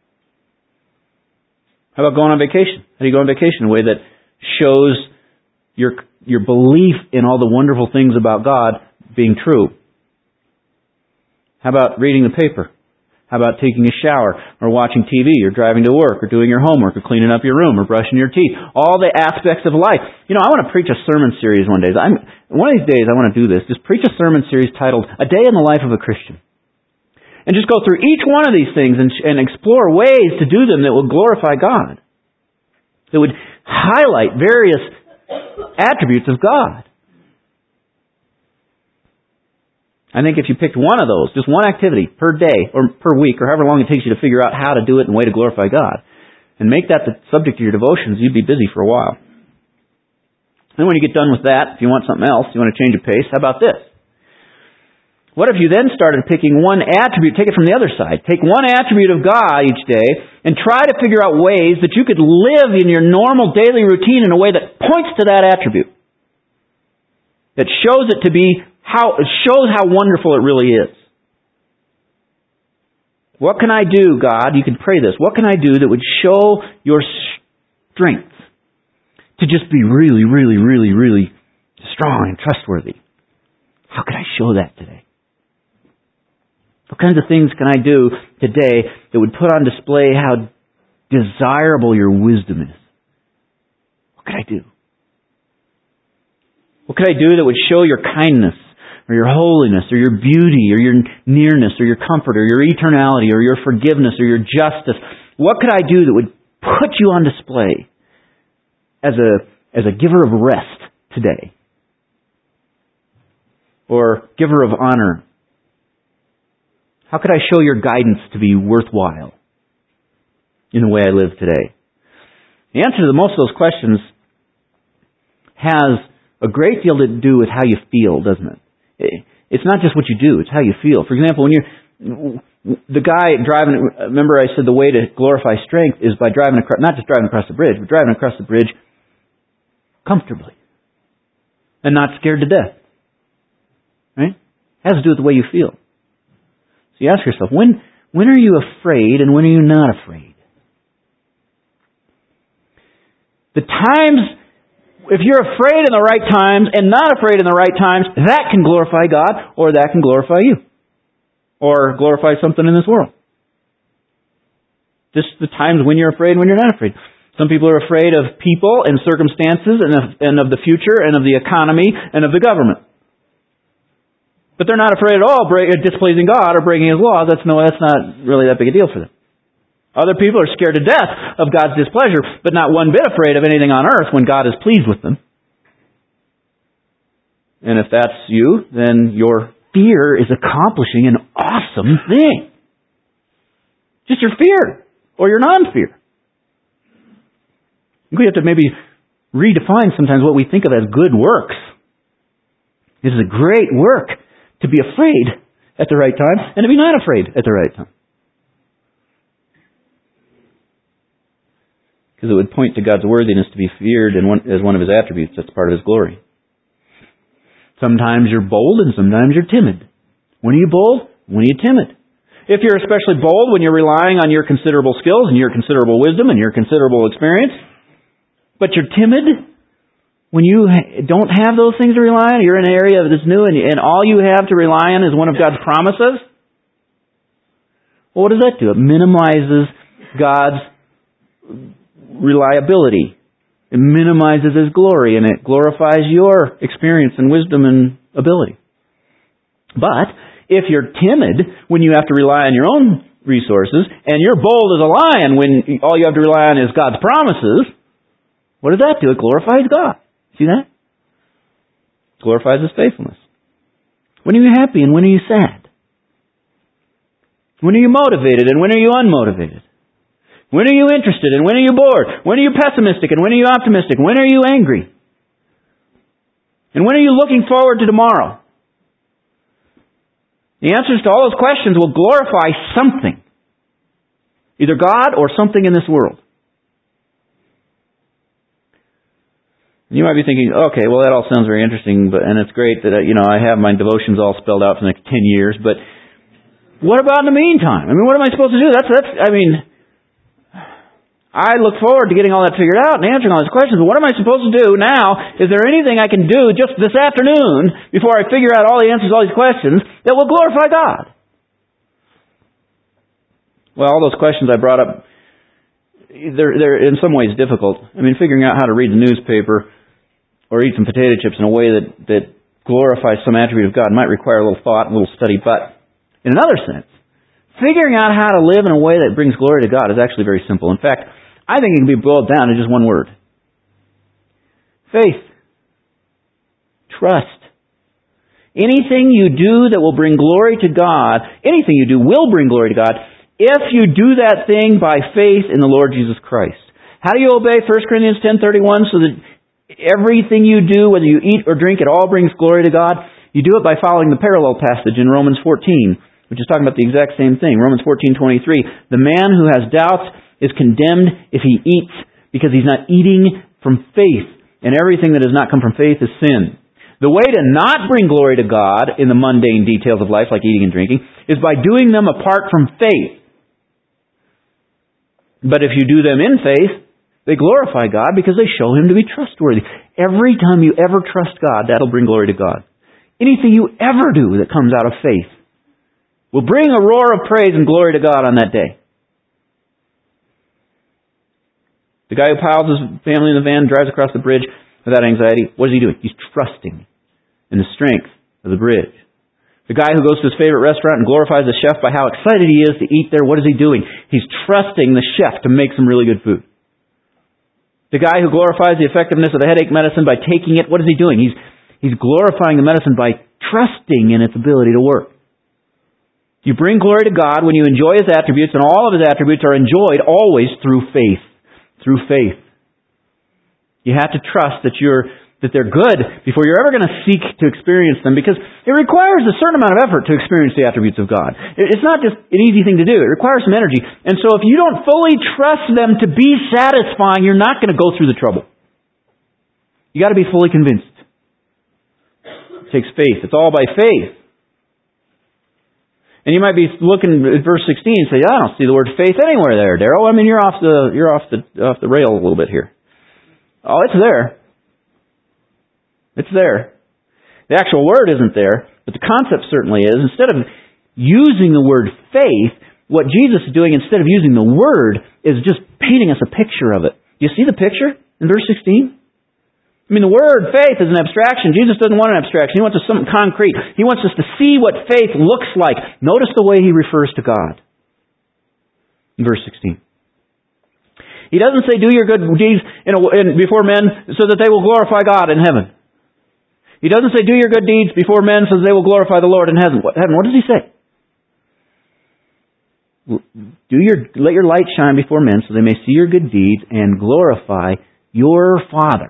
How about going on vacation? How do you go on vacation in a way that shows your your belief in all the wonderful things about God being true? How about reading the paper? How about taking a shower, or watching T V, or driving to work, or doing your homework, or cleaning up your room, or brushing your teeth? All the aspects of life. You know, I want to preach a sermon series one day. I'm, one of these days I want to do this. Just preach a sermon series titled, A Day in the Life of a Christian. And just go through each one of these things and, and explore ways to do them that will glorify God. That would highlight various attributes of God. I think if you picked one of those, just one activity per day or per week or however long it takes you to figure out how to do it in a way to glorify God, and make that the subject of your devotions, you'd be busy for a while. Then when you get done with that, if you want something else, you want to change of pace, how about this? What if you then started picking one attribute, take it from the other side, take one attribute of God each day and try to figure out ways that you could live in your normal daily routine in a way that points to that attribute. That shows it to be how, it shows how wonderful it really is. What can I do, God? You can pray this. What can I do that would show your strength to just be really, really, really, really strong and trustworthy? How can I show that today? What kinds of things can I do today that would put on display how desirable your wisdom is? What could I do? What could I do that would show your kindness, or your holiness, or your beauty, or your nearness, or your comfort, or your eternality, or your forgiveness, or your justice? What could I do that would put you on display as a, as a giver of rest today? Or giver of honor? How could I show your guidance to be worthwhile in the way I live today? The answer to most of those questions has a great deal to do with how you feel, doesn't it? It's not just what you do, it's how you feel. For example, when you're, the guy driving, remember I said the way to glorify strength is by driving across, not just driving across the bridge, but driving across the bridge comfortably and not scared to death. Right? It has to do with the way you feel. So you ask yourself, when when are you afraid and when are you not afraid? The times, if you're afraid in the right times and not afraid in the right times, that can glorify God, or that can glorify you. Or glorify something in this world. Just the times when you're afraid and when you're not afraid. Some people are afraid of people and circumstances and of, and of the future and of the economy and of the government. But they're not afraid at all of displeasing God or breaking His law. That's no, that's not really that big a deal for them. Other people are scared to death of God's displeasure, but not one bit afraid of anything on earth when God is pleased with them. And if that's you, then your fear is accomplishing an awesome thing. Just your fear, or your non-fear. We have to maybe redefine sometimes what we think of as good works. It is a great work to be afraid at the right time, and to be not afraid at the right time. Because it would point to God's worthiness to be feared as one of His attributes. That's part of His glory. Sometimes you're bold and sometimes you're timid. When are you bold? When are you timid? If you're especially bold when you're relying on your considerable skills and your considerable wisdom and your considerable experience, but you're timid when you don't have those things to rely on, you're in an area that's new and, and all you have to rely on is one of God's promises, well, what does that do? It minimizes God's reliability It minimizes His glory, and it glorifies your experience and wisdom and ability. But if you're timid when you have to rely on your own resources, and you're bold as a lion when all you have to rely on is God's promises, what does that do? It glorifies God. See that? It glorifies His faithfulness. When are you happy and when are you sad? When are you motivated and when are you unmotivated? When are you interested and when are you bored? When are you pessimistic and when are you optimistic? When are you angry? And when are you looking forward to tomorrow? The answers to all those questions will glorify something. Either God or something in this world. You might be thinking, okay, well that all sounds very interesting, but and it's great that you know I have my devotions all spelled out for the next ten years, but what about in the meantime? I mean, what am I supposed to do? That's that's I mean I look forward to getting all that figured out and answering all these questions, but what am I supposed to do now? Is there anything I can do just this afternoon before I figure out all the answers to all these questions that will glorify God? Well, all those questions I brought up, they're, they're in some ways difficult. I mean, figuring out how to read the newspaper or eat some potato chips in a way that, that glorifies some attribute of God might require a little thought and a little study, but in another sense, figuring out how to live in a way that brings glory to God is actually very simple. In fact, I think it can be boiled down to just one word. Faith. Trust. Anything you do that will bring glory to God, anything you do will bring glory to God if you do that thing by faith in the Lord Jesus Christ. How do you obey First Corinthians ten thirty-one so that everything you do, whether you eat or drink, it all brings glory to God? You do it by following the parallel passage in Romans fourteen, which is talking about the exact same thing. Romans fourteen twenty-three. The man who has doubts is condemned if he eats, because he's not eating from faith, and everything that does not come from faith is sin. The way to not bring glory to God in the mundane details of life, like eating and drinking, is by doing them apart from faith. But if you do them in faith, they glorify God because they show Him to be trustworthy. Every time you ever trust God, that'll bring glory to God. Anything you ever do that comes out of faith will bring a roar of praise and glory to God on that day. The guy who piles his family in the van, drives across the bridge without anxiety, what is he doing? He's trusting in the strength of the bridge. The guy who goes to his favorite restaurant and glorifies the chef by how excited he is to eat there, what is he doing? He's trusting the chef to make some really good food. The guy who glorifies the effectiveness of the headache medicine by taking it, what is he doing? He's, he's glorifying the medicine by trusting in its ability to work. You bring glory to God when you enjoy His attributes, and all of His attributes are enjoyed always through faith. Through faith. You have to trust that you're that they're good before you're ever going to seek to experience them, because it requires a certain amount of effort to experience the attributes of God. It's not just an easy thing to do. It requires some energy. And so if you don't fully trust them to be satisfying, you're not going to go through the trouble. You got to be fully convinced. It takes faith. It's all by faith. And you might be looking at verse sixteen and say, I don't see the word faith anywhere there, Darrell. I mean, you're off the you're off the off the rail a little bit here. Oh, it's there. It's there. The actual word isn't there, but the concept certainly is. Instead of using the word faith, what Jesus is doing instead of using the word is just painting us a picture of it. You see the picture in verse sixteen? I mean, the word faith is an abstraction. Jesus doesn't want an abstraction. He wants us something concrete. He wants us to see what faith looks like. Notice the way He refers to God. In verse sixteen. He doesn't say, do your good deeds in a, in, before men so that they will glorify God in heaven. He doesn't say, do your good deeds before men so that they will glorify the Lord in heaven. What, heaven, what does He say? Do your, let your light shine before men so they may see your good deeds and glorify your Father.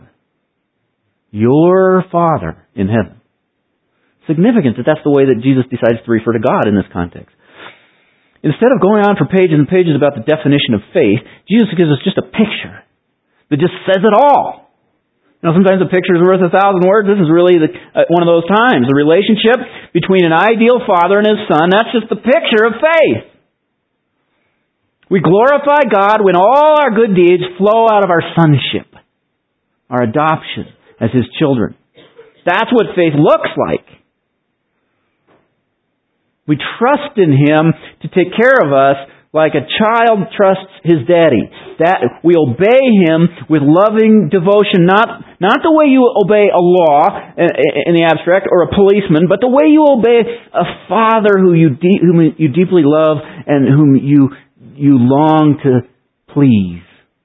Your Father in heaven. Significant that that's the way that Jesus decides to refer to God in this context. Instead of going on for pages and pages about the definition of faith, Jesus gives us just a picture that just says it all. You know, sometimes a picture is worth a thousand words. This is really the, uh, one of those times. The relationship between an ideal father and his son, that's just the picture of faith. We glorify God when all our good deeds flow out of our sonship, our adoption as His children. That's what faith looks like. We trust in Him to take care of us like a child trusts his daddy. That we obey him with loving devotion, not not the way you obey a law in the abstract or a policeman, but the way you obey a father who you de- whom you deeply love and whom you you long to please,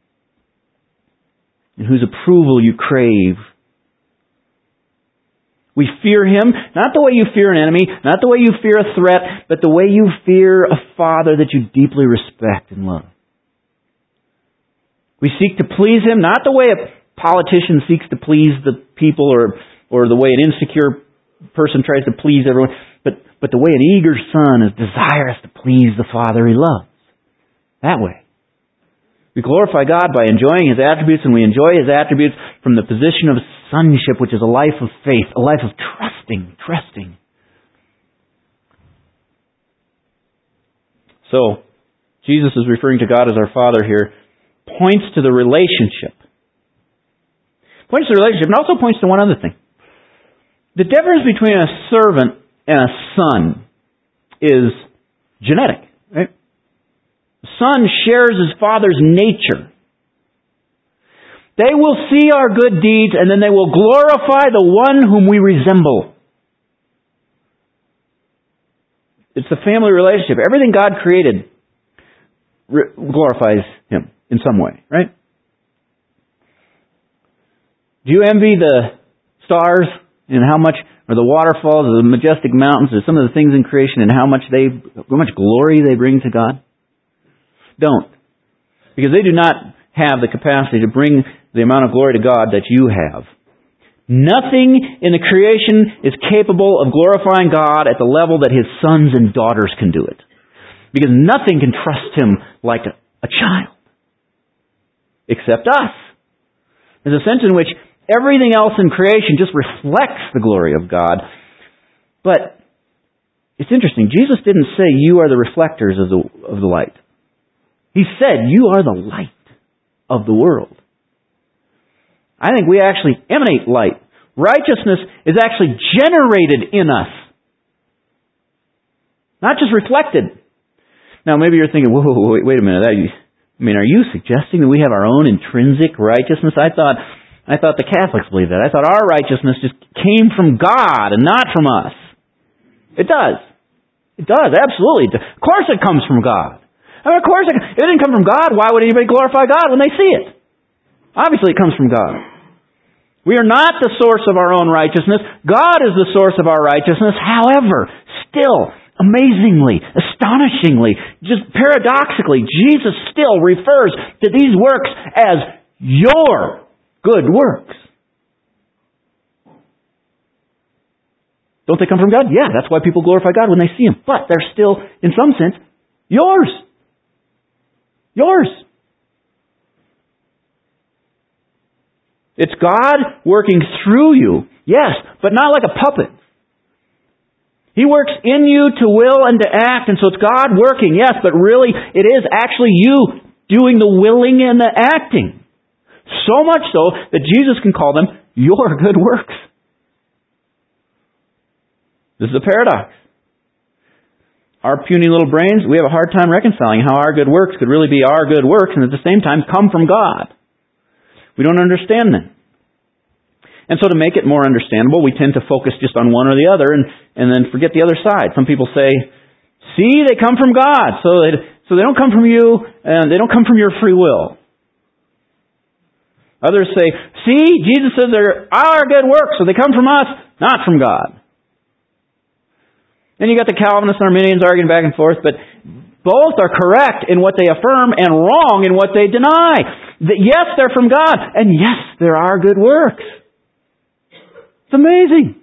and whose approval you crave. We fear him, not the way you fear an enemy, not the way you fear a threat, but the way you fear a father that you deeply respect and love. We seek to please him, not the way a politician seeks to please the people or or the way an insecure person tries to please everyone, but, but the way an eager son is desirous to please the father he loves. That way. We glorify God by enjoying his attributes, and we enjoy his attributes from the position of sonship, which is a life of faith, a life of trusting, trusting. So, Jesus is referring to God as our Father here, points to the relationship. Points to the relationship, and also points to one other thing. The difference between a servant and a son is genetic, right? The son shares his father's nature. They will see our good deeds, and then they will glorify the one whom we resemble. It's a family relationship. Everything God created glorifies him in some way, right? Do you envy the stars and how much, or the waterfalls, or the majestic mountains, or some of the things in creation, and how much they, how much glory they bring to God? Don't. Because they do not have the capacity to bring the amount of glory to God that you have. Nothing in the creation is capable of glorifying God at the level that his sons and daughters can do it. Because nothing can trust him like a, a child. Except us. There's a sense in which everything else in creation just reflects the glory of God. But it's interesting. Jesus didn't say you are the reflectors of the, of the light. He said, you are the light of the world. I think we actually emanate light. Righteousness is actually generated in us. Not just reflected. Now maybe you're thinking, whoa, whoa, wait, wait a minute. That, I mean, are you suggesting that we have our own intrinsic righteousness? I thought, I thought the Catholics believed that. I thought our righteousness just came from God and not from us. It does. It does, absolutely. Of course it comes from God. I mean, of course, if it didn't come from God, why would anybody glorify God when they see it? Obviously, it comes from God. We are not the source of our own righteousness. God is the source of our righteousness. However, still, amazingly, astonishingly, just paradoxically, Jesus still refers to these works as your good works. Don't they come from God? Yeah, that's why people glorify God when they see him. But they're still, in some sense, yours. Yours. It's God working through you, yes, but not like a puppet. He works in you to will and to act, and so it's God working, yes, but really it is actually you doing the willing and the acting. So much so that Jesus can call them your good works. This is a paradox. Our puny little brains, we have a hard time reconciling how our good works could really be our good works and at the same time come from God. We don't understand them. And so to make it more understandable, we tend to focus just on one or the other and, and then forget the other side. Some people say, see, they come from God, so they, so they don't come from you, and they don't come from your free will. Others say, see, Jesus says they're our good works, so they come from us, not from God. Then you got the Calvinists and Arminians arguing back and forth, but both are correct in what they affirm and wrong in what they deny. That yes, they're from God, and yes, there are good works. It's amazing.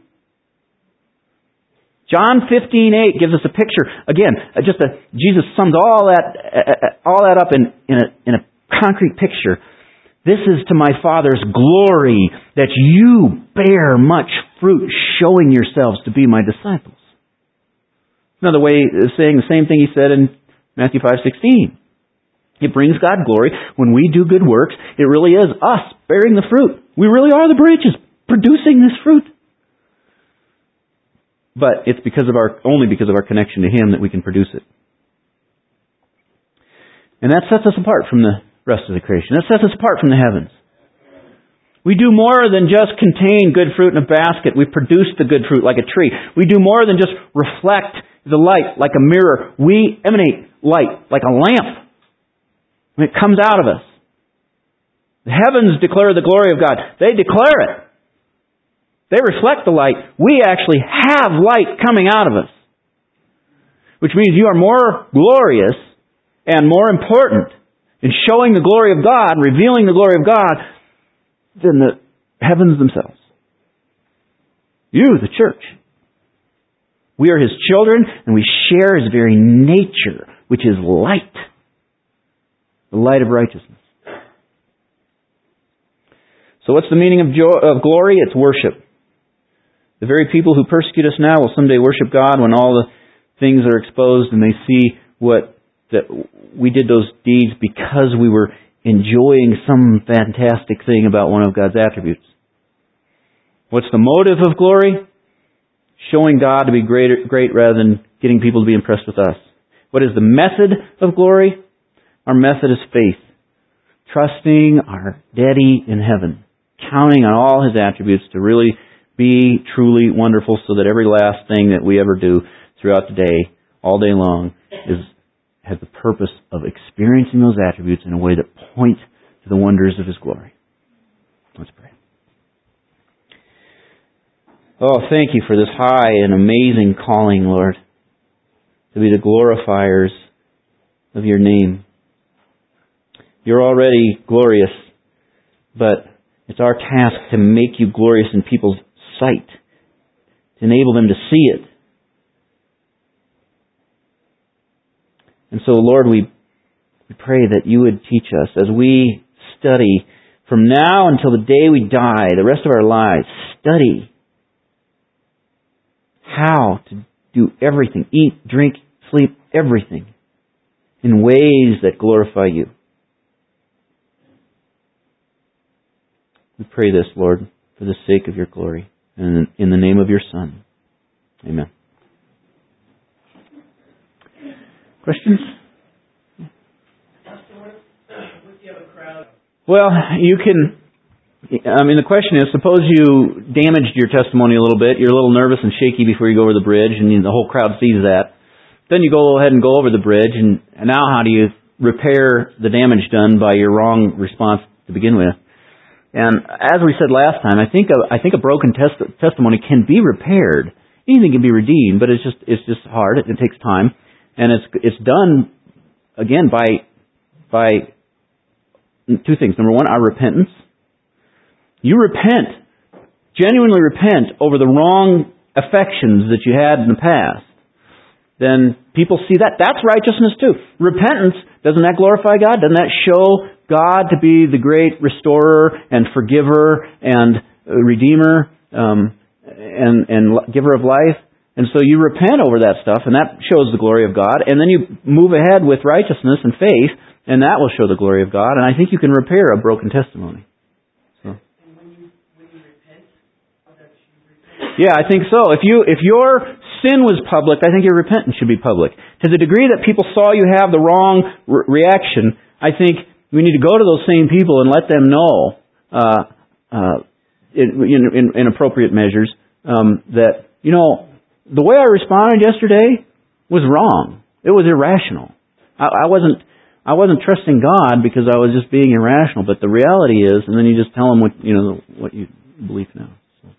John fifteen eight gives us a picture. Again, just a, Jesus sums all that all that up in, in, a, in a concrete picture. This is to my Father's glory that you bear much fruit, showing yourselves to be my disciples. Another way of saying the same thing he said in Matthew five sixteen. It brings God glory when we do good works. It really is us bearing the fruit. We really are the branches producing this fruit. But it's because of our only because of our connection to him that we can produce it. And that sets us apart from the rest of the creation. That sets us apart from the heavens. We do more than just contain good fruit in a basket. We produce the good fruit like a tree. We do more than just reflect the light like a mirror. We emanate light like a lamp. And it comes out of us. The heavens declare the glory of God. They declare it. They reflect the light. We actually have light coming out of us. Which means you are more glorious and more important in showing the glory of God, revealing the glory of God, than the heavens themselves. You, the church. We are His children, and we share His very nature, which is light. The light of righteousness. So what's the meaning of, joy, of glory? It's worship. The very people who persecute us now will someday worship God when all the things are exposed and they see what that we did those deeds because we were enjoying some fantastic thing about one of God's attributes. What's the motive of glory? Showing God to be great, great rather than getting people to be impressed with us. What is the method of glory? Our method is faith. Trusting our Daddy in heaven. Counting on all His attributes to really be truly wonderful so that every last thing that we ever do throughout the day, all day long, is has the purpose of experiencing those attributes in a way that points to the wonders of His glory. Let's pray. Oh, thank You for this high and amazing calling, Lord, to be the glorifiers of Your name. You're already glorious, but it's our task to make You glorious in people's sight, to enable them to see it. And so, Lord, we, we pray that You would teach us as we study from now until the day we die, the rest of our lives, study how to do everything, eat, drink, sleep, everything, in ways that glorify You. We pray this, Lord, for the sake of Your glory, and in the name of Your Son. Amen. Questions? Well, you can, I mean, the question is, suppose you damaged your testimony a little bit, you're a little nervous and shaky before you go over the bridge, and the whole crowd sees that. Then you go ahead and go over the bridge, and now how do you repair the damage done by your wrong response to begin with? And as we said last time, I think a, I think a broken test, testimony can be repaired. Anything can be redeemed, but it's just it's just hard. It, it takes time, and it's it's done again by by two things. Number one, our repentance. You repent, genuinely repent over the wrong affections that you had in the past. Then people see that. That's righteousness too. Repentance, doesn't that glorify God? Doesn't that show God to be the great restorer and forgiver and redeemer um, and, and giver of life? And so you repent over that stuff, and that shows the glory of God. And then you move ahead with righteousness and faith, and that will show the glory of God. And I think you can repair a broken testimony. So. And when you, when you repent, how that you repent? Yeah, I think so. If you if your sin was public, I think your repentance should be public. To the degree that people saw you have the wrong re- reaction, I think we need to go to those same people and let them know, uh, uh, in, in, in appropriate measures, um, that, you know, the way I responded yesterday was wrong. It was irrational. I, I wasn't, I wasn't trusting God because I was just being irrational. But the reality is, and then you just tell them what you know what you believe now. So.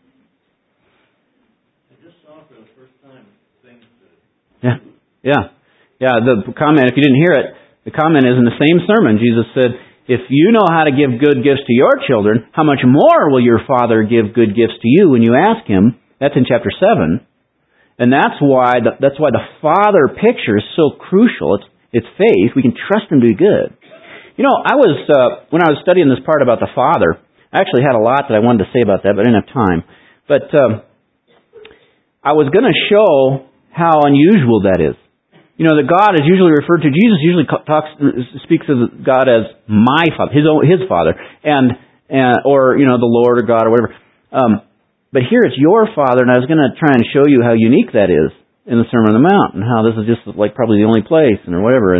I just saw for the first time things that. Yeah, yeah, yeah. The comment, if you didn't hear it. The comment is in the same sermon, Jesus said, if you know how to give good gifts to your children, how much more will your Father give good gifts to you when you ask Him? That's in chapter seven. And that's why the, that's why the Father picture is so crucial. It's, it's faith. We can trust Him to be good. You know, I was, uh, when I was studying this part about the Father, I actually had a lot that I wanted to say about that, but I didn't have time. But um, I was going to show how unusual that is. You know, that God is usually referred to, Jesus usually talks, speaks of God as my Father, His own, His Father, and, and or, you know, the Lord or God or whatever. Um, but here it's your Father, and I was going to try and show you how unique that is in the Sermon on the Mount, and how this is just like probably the only place, and or whatever. And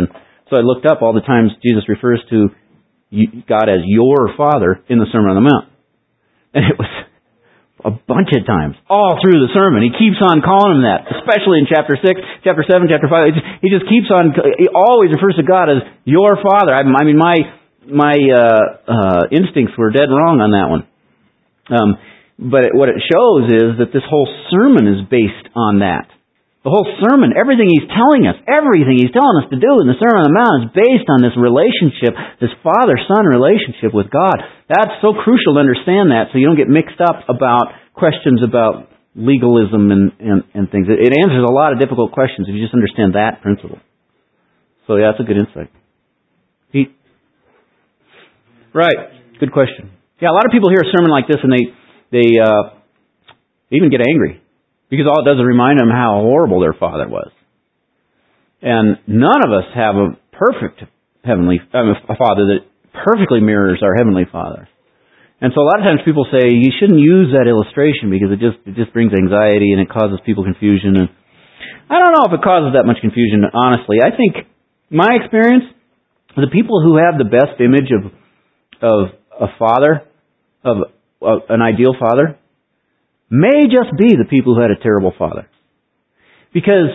So I looked up all the times Jesus refers to God as your Father in the Sermon on the Mount. And it was a bunch of times, all through the sermon. He keeps on calling him that, especially in chapter six, chapter seven, chapter five. He just keeps on, he always refers to God as your Father. I mean, my my uh, uh, instincts were dead wrong on that one. Um, but it, what it shows is that this whole sermon is based on that. The whole sermon, everything he's telling us, everything he's telling us to do in the Sermon on the Mount is based on this relationship, this father-son relationship with God. That's so crucial to understand that so you don't get mixed up about questions about legalism and, and, and things. It, it answers a lot of difficult questions if you just understand that principle. So yeah, that's a good insight. Pete? Right. Good question. Yeah, a lot of people hear a sermon like this and they, they uh, even get angry. Because all it does is remind them how horrible their father was. And none of us have a perfect heavenly, uh, a father that perfectly mirrors our heavenly Father. And so a lot of times people say, you shouldn't use that illustration because it just it just brings anxiety and it causes people confusion. And I don't know if it causes that much confusion, honestly. I think, my experience, the people who have the best image of of a father, of, of an ideal father, may just be the people who had a terrible father. Because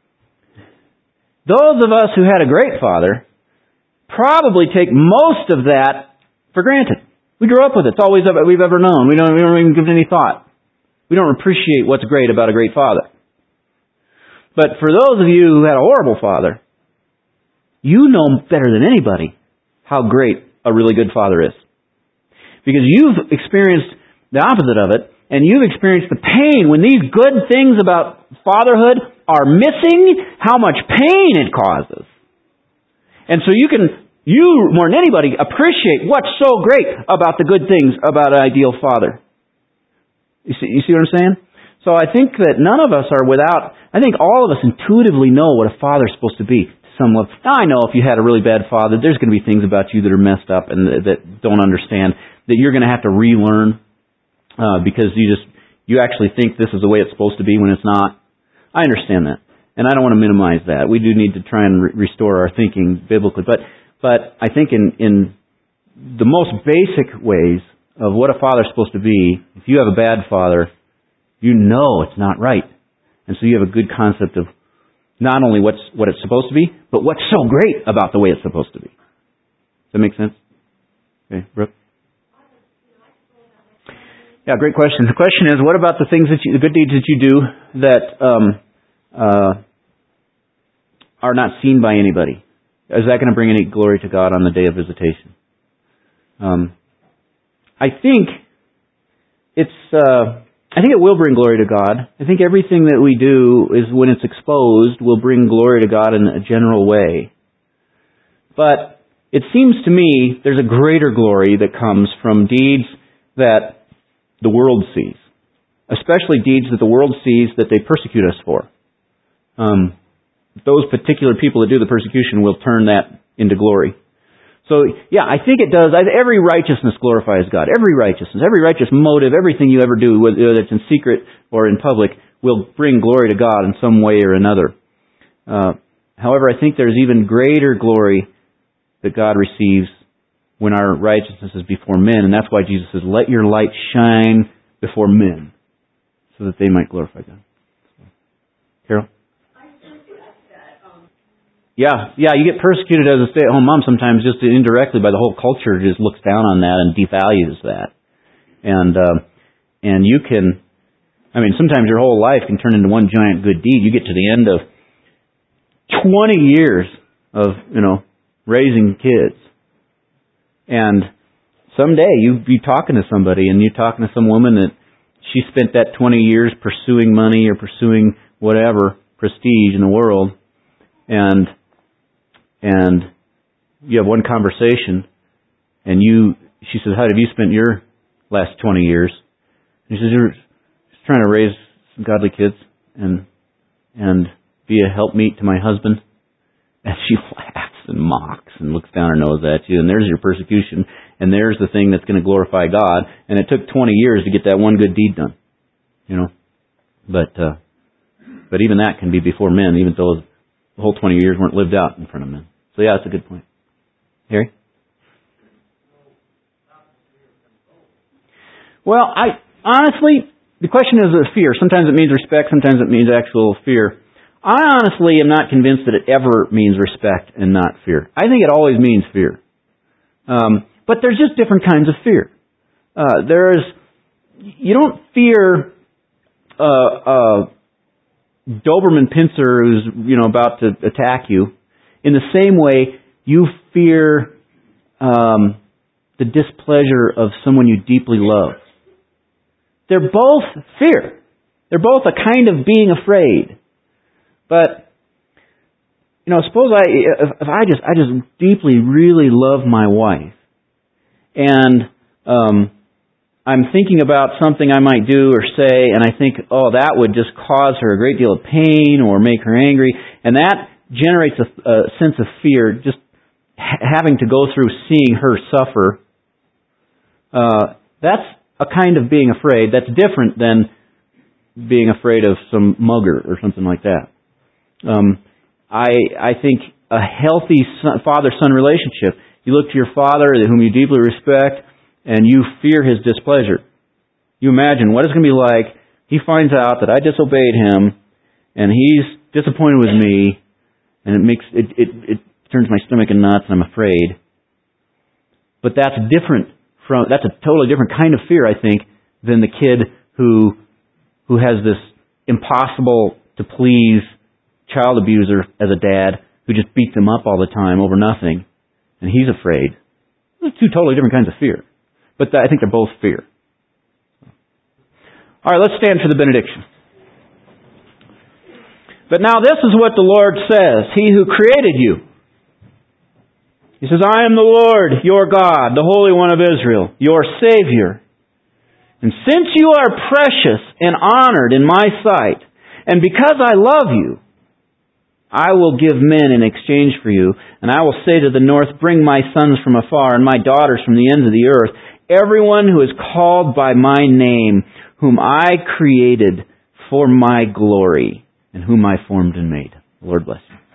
those of us who had a great father probably take most of that for granted. We grew up with it. It's all we've ever known. We don't, we don't even give it any thought. We don't appreciate what's great about a great father. But for those of you who had a horrible father, you know better than anybody how great a really good father is. Because you've experienced the opposite of it. And you've experienced the pain when these good things about fatherhood are missing, how much pain it causes. And so you can, you more than anybody, appreciate what's so great about the good things about an ideal father. You see, you see what I'm saying? So I think that none of us are without, I think all of us intuitively know what a father's supposed to be to some level. Now I know if you had a really bad father, there's going to be things about you that are messed up and that don't understand, that you're going to have to relearn. Uh, because you just, you actually think this is the way it's supposed to be when it's not. I understand that. And I don't want to minimize that. We do need to try and re- restore our thinking biblically. But, but I think in, in the most basic ways of what a father's supposed to be, if you have a bad father, you know it's not right. And so you have a good concept of not only what's, what it's supposed to be, but what's so great about the way it's supposed to be. Does that make sense? Okay, Brooke? Yeah, great question. The question is, what about the things that you, the good deeds that you do that um, uh, are not seen by anybody? Is that going to bring any glory to God on the day of visitation? Um, I think it's. Uh, I think it will bring glory to God. I think everything that we do is, when it's exposed, will bring glory to God in a general way. But it seems to me there's a greater glory that comes from deeds that the world sees, especially deeds that the world sees that they persecute us for. Um, those particular people that do the persecution will turn that into glory. So, yeah, I think it does. Every righteousness glorifies God. Every righteousness, every righteous motive, everything you ever do, whether it's in secret or in public, will bring glory to God in some way or another. Uh, however, I think there's even greater glory that God receives when our righteousness is before men. And that's why Jesus says, let your light shine before men, so that they might glorify God. Carol? Yeah, yeah, you get persecuted as a stay-at-home mom sometimes just indirectly by the whole culture just looks down on that and devalues that. And, uh, and you can, I mean, sometimes your whole life can turn into one giant good deed. You get to the end of twenty years of, you know, raising kids. And someday you be talking to somebody and you're talking to some woman that she spent that twenty years pursuing money or pursuing whatever prestige in the world, and and you have one conversation and you she says, how have you spent your last twenty years? And she says, you're just trying to raise some godly kids and and be a helpmeet to my husband. And she laughs and mocks and looks down her nose at you, and there's your persecution, and there's the thing that's going to glorify God. And it took twenty years to get that one good deed done, you know. But uh, but even that can be before men, even though the whole twenty years weren't lived out in front of men. So yeah, that's a good point. Harry? Well, I honestly, the question is a fear. Sometimes it means respect, sometimes it means actual fear. I honestly am not convinced that it ever means respect and not fear. I think it always means fear. Um, but there's just different kinds of fear. Uh, there's, you don't fear uh, a Doberman pincer who's, you know, about to attack you in the same way you fear um, the displeasure of someone you deeply love. They're both fear. They're both a kind of being afraid. But, you know, suppose I, if, if I just, I just deeply, really love my wife, and um, I'm thinking about something I might do or say, and I think, oh, that would just cause her a great deal of pain or make her angry, and that generates a, a sense of fear, just ha- having to go through seeing her suffer. Uh, that's a kind of being afraid. That's different than being afraid of some mugger or something like that. Um, I I think a healthy son, father-son relationship, you look to your father, whom you deeply respect, and you fear his displeasure. You imagine what it's going to be like. He finds out that I disobeyed him, and he's disappointed with me, and it makes it it, it turns my stomach in knots, and I'm afraid. But that's different from that's a totally different kind of fear, I think, than the kid who who has this impossible to please child abuser as a dad who just beats him up all the time over nothing, and he's afraid. Those are two totally different kinds of fear. But I think they're both fear. All right, let's stand for the benediction. But now this is what the Lord says, He who created you. He says, I am the Lord, your God, the Holy One of Israel, your Savior. And since you are precious and honored in my sight, and because I love you, I will give men in exchange for you, and I will say to the north, bring my sons from afar, and my daughters from the ends of the earth, everyone who is called by my name, whom I created for my glory, and whom I formed and made. The Lord bless you.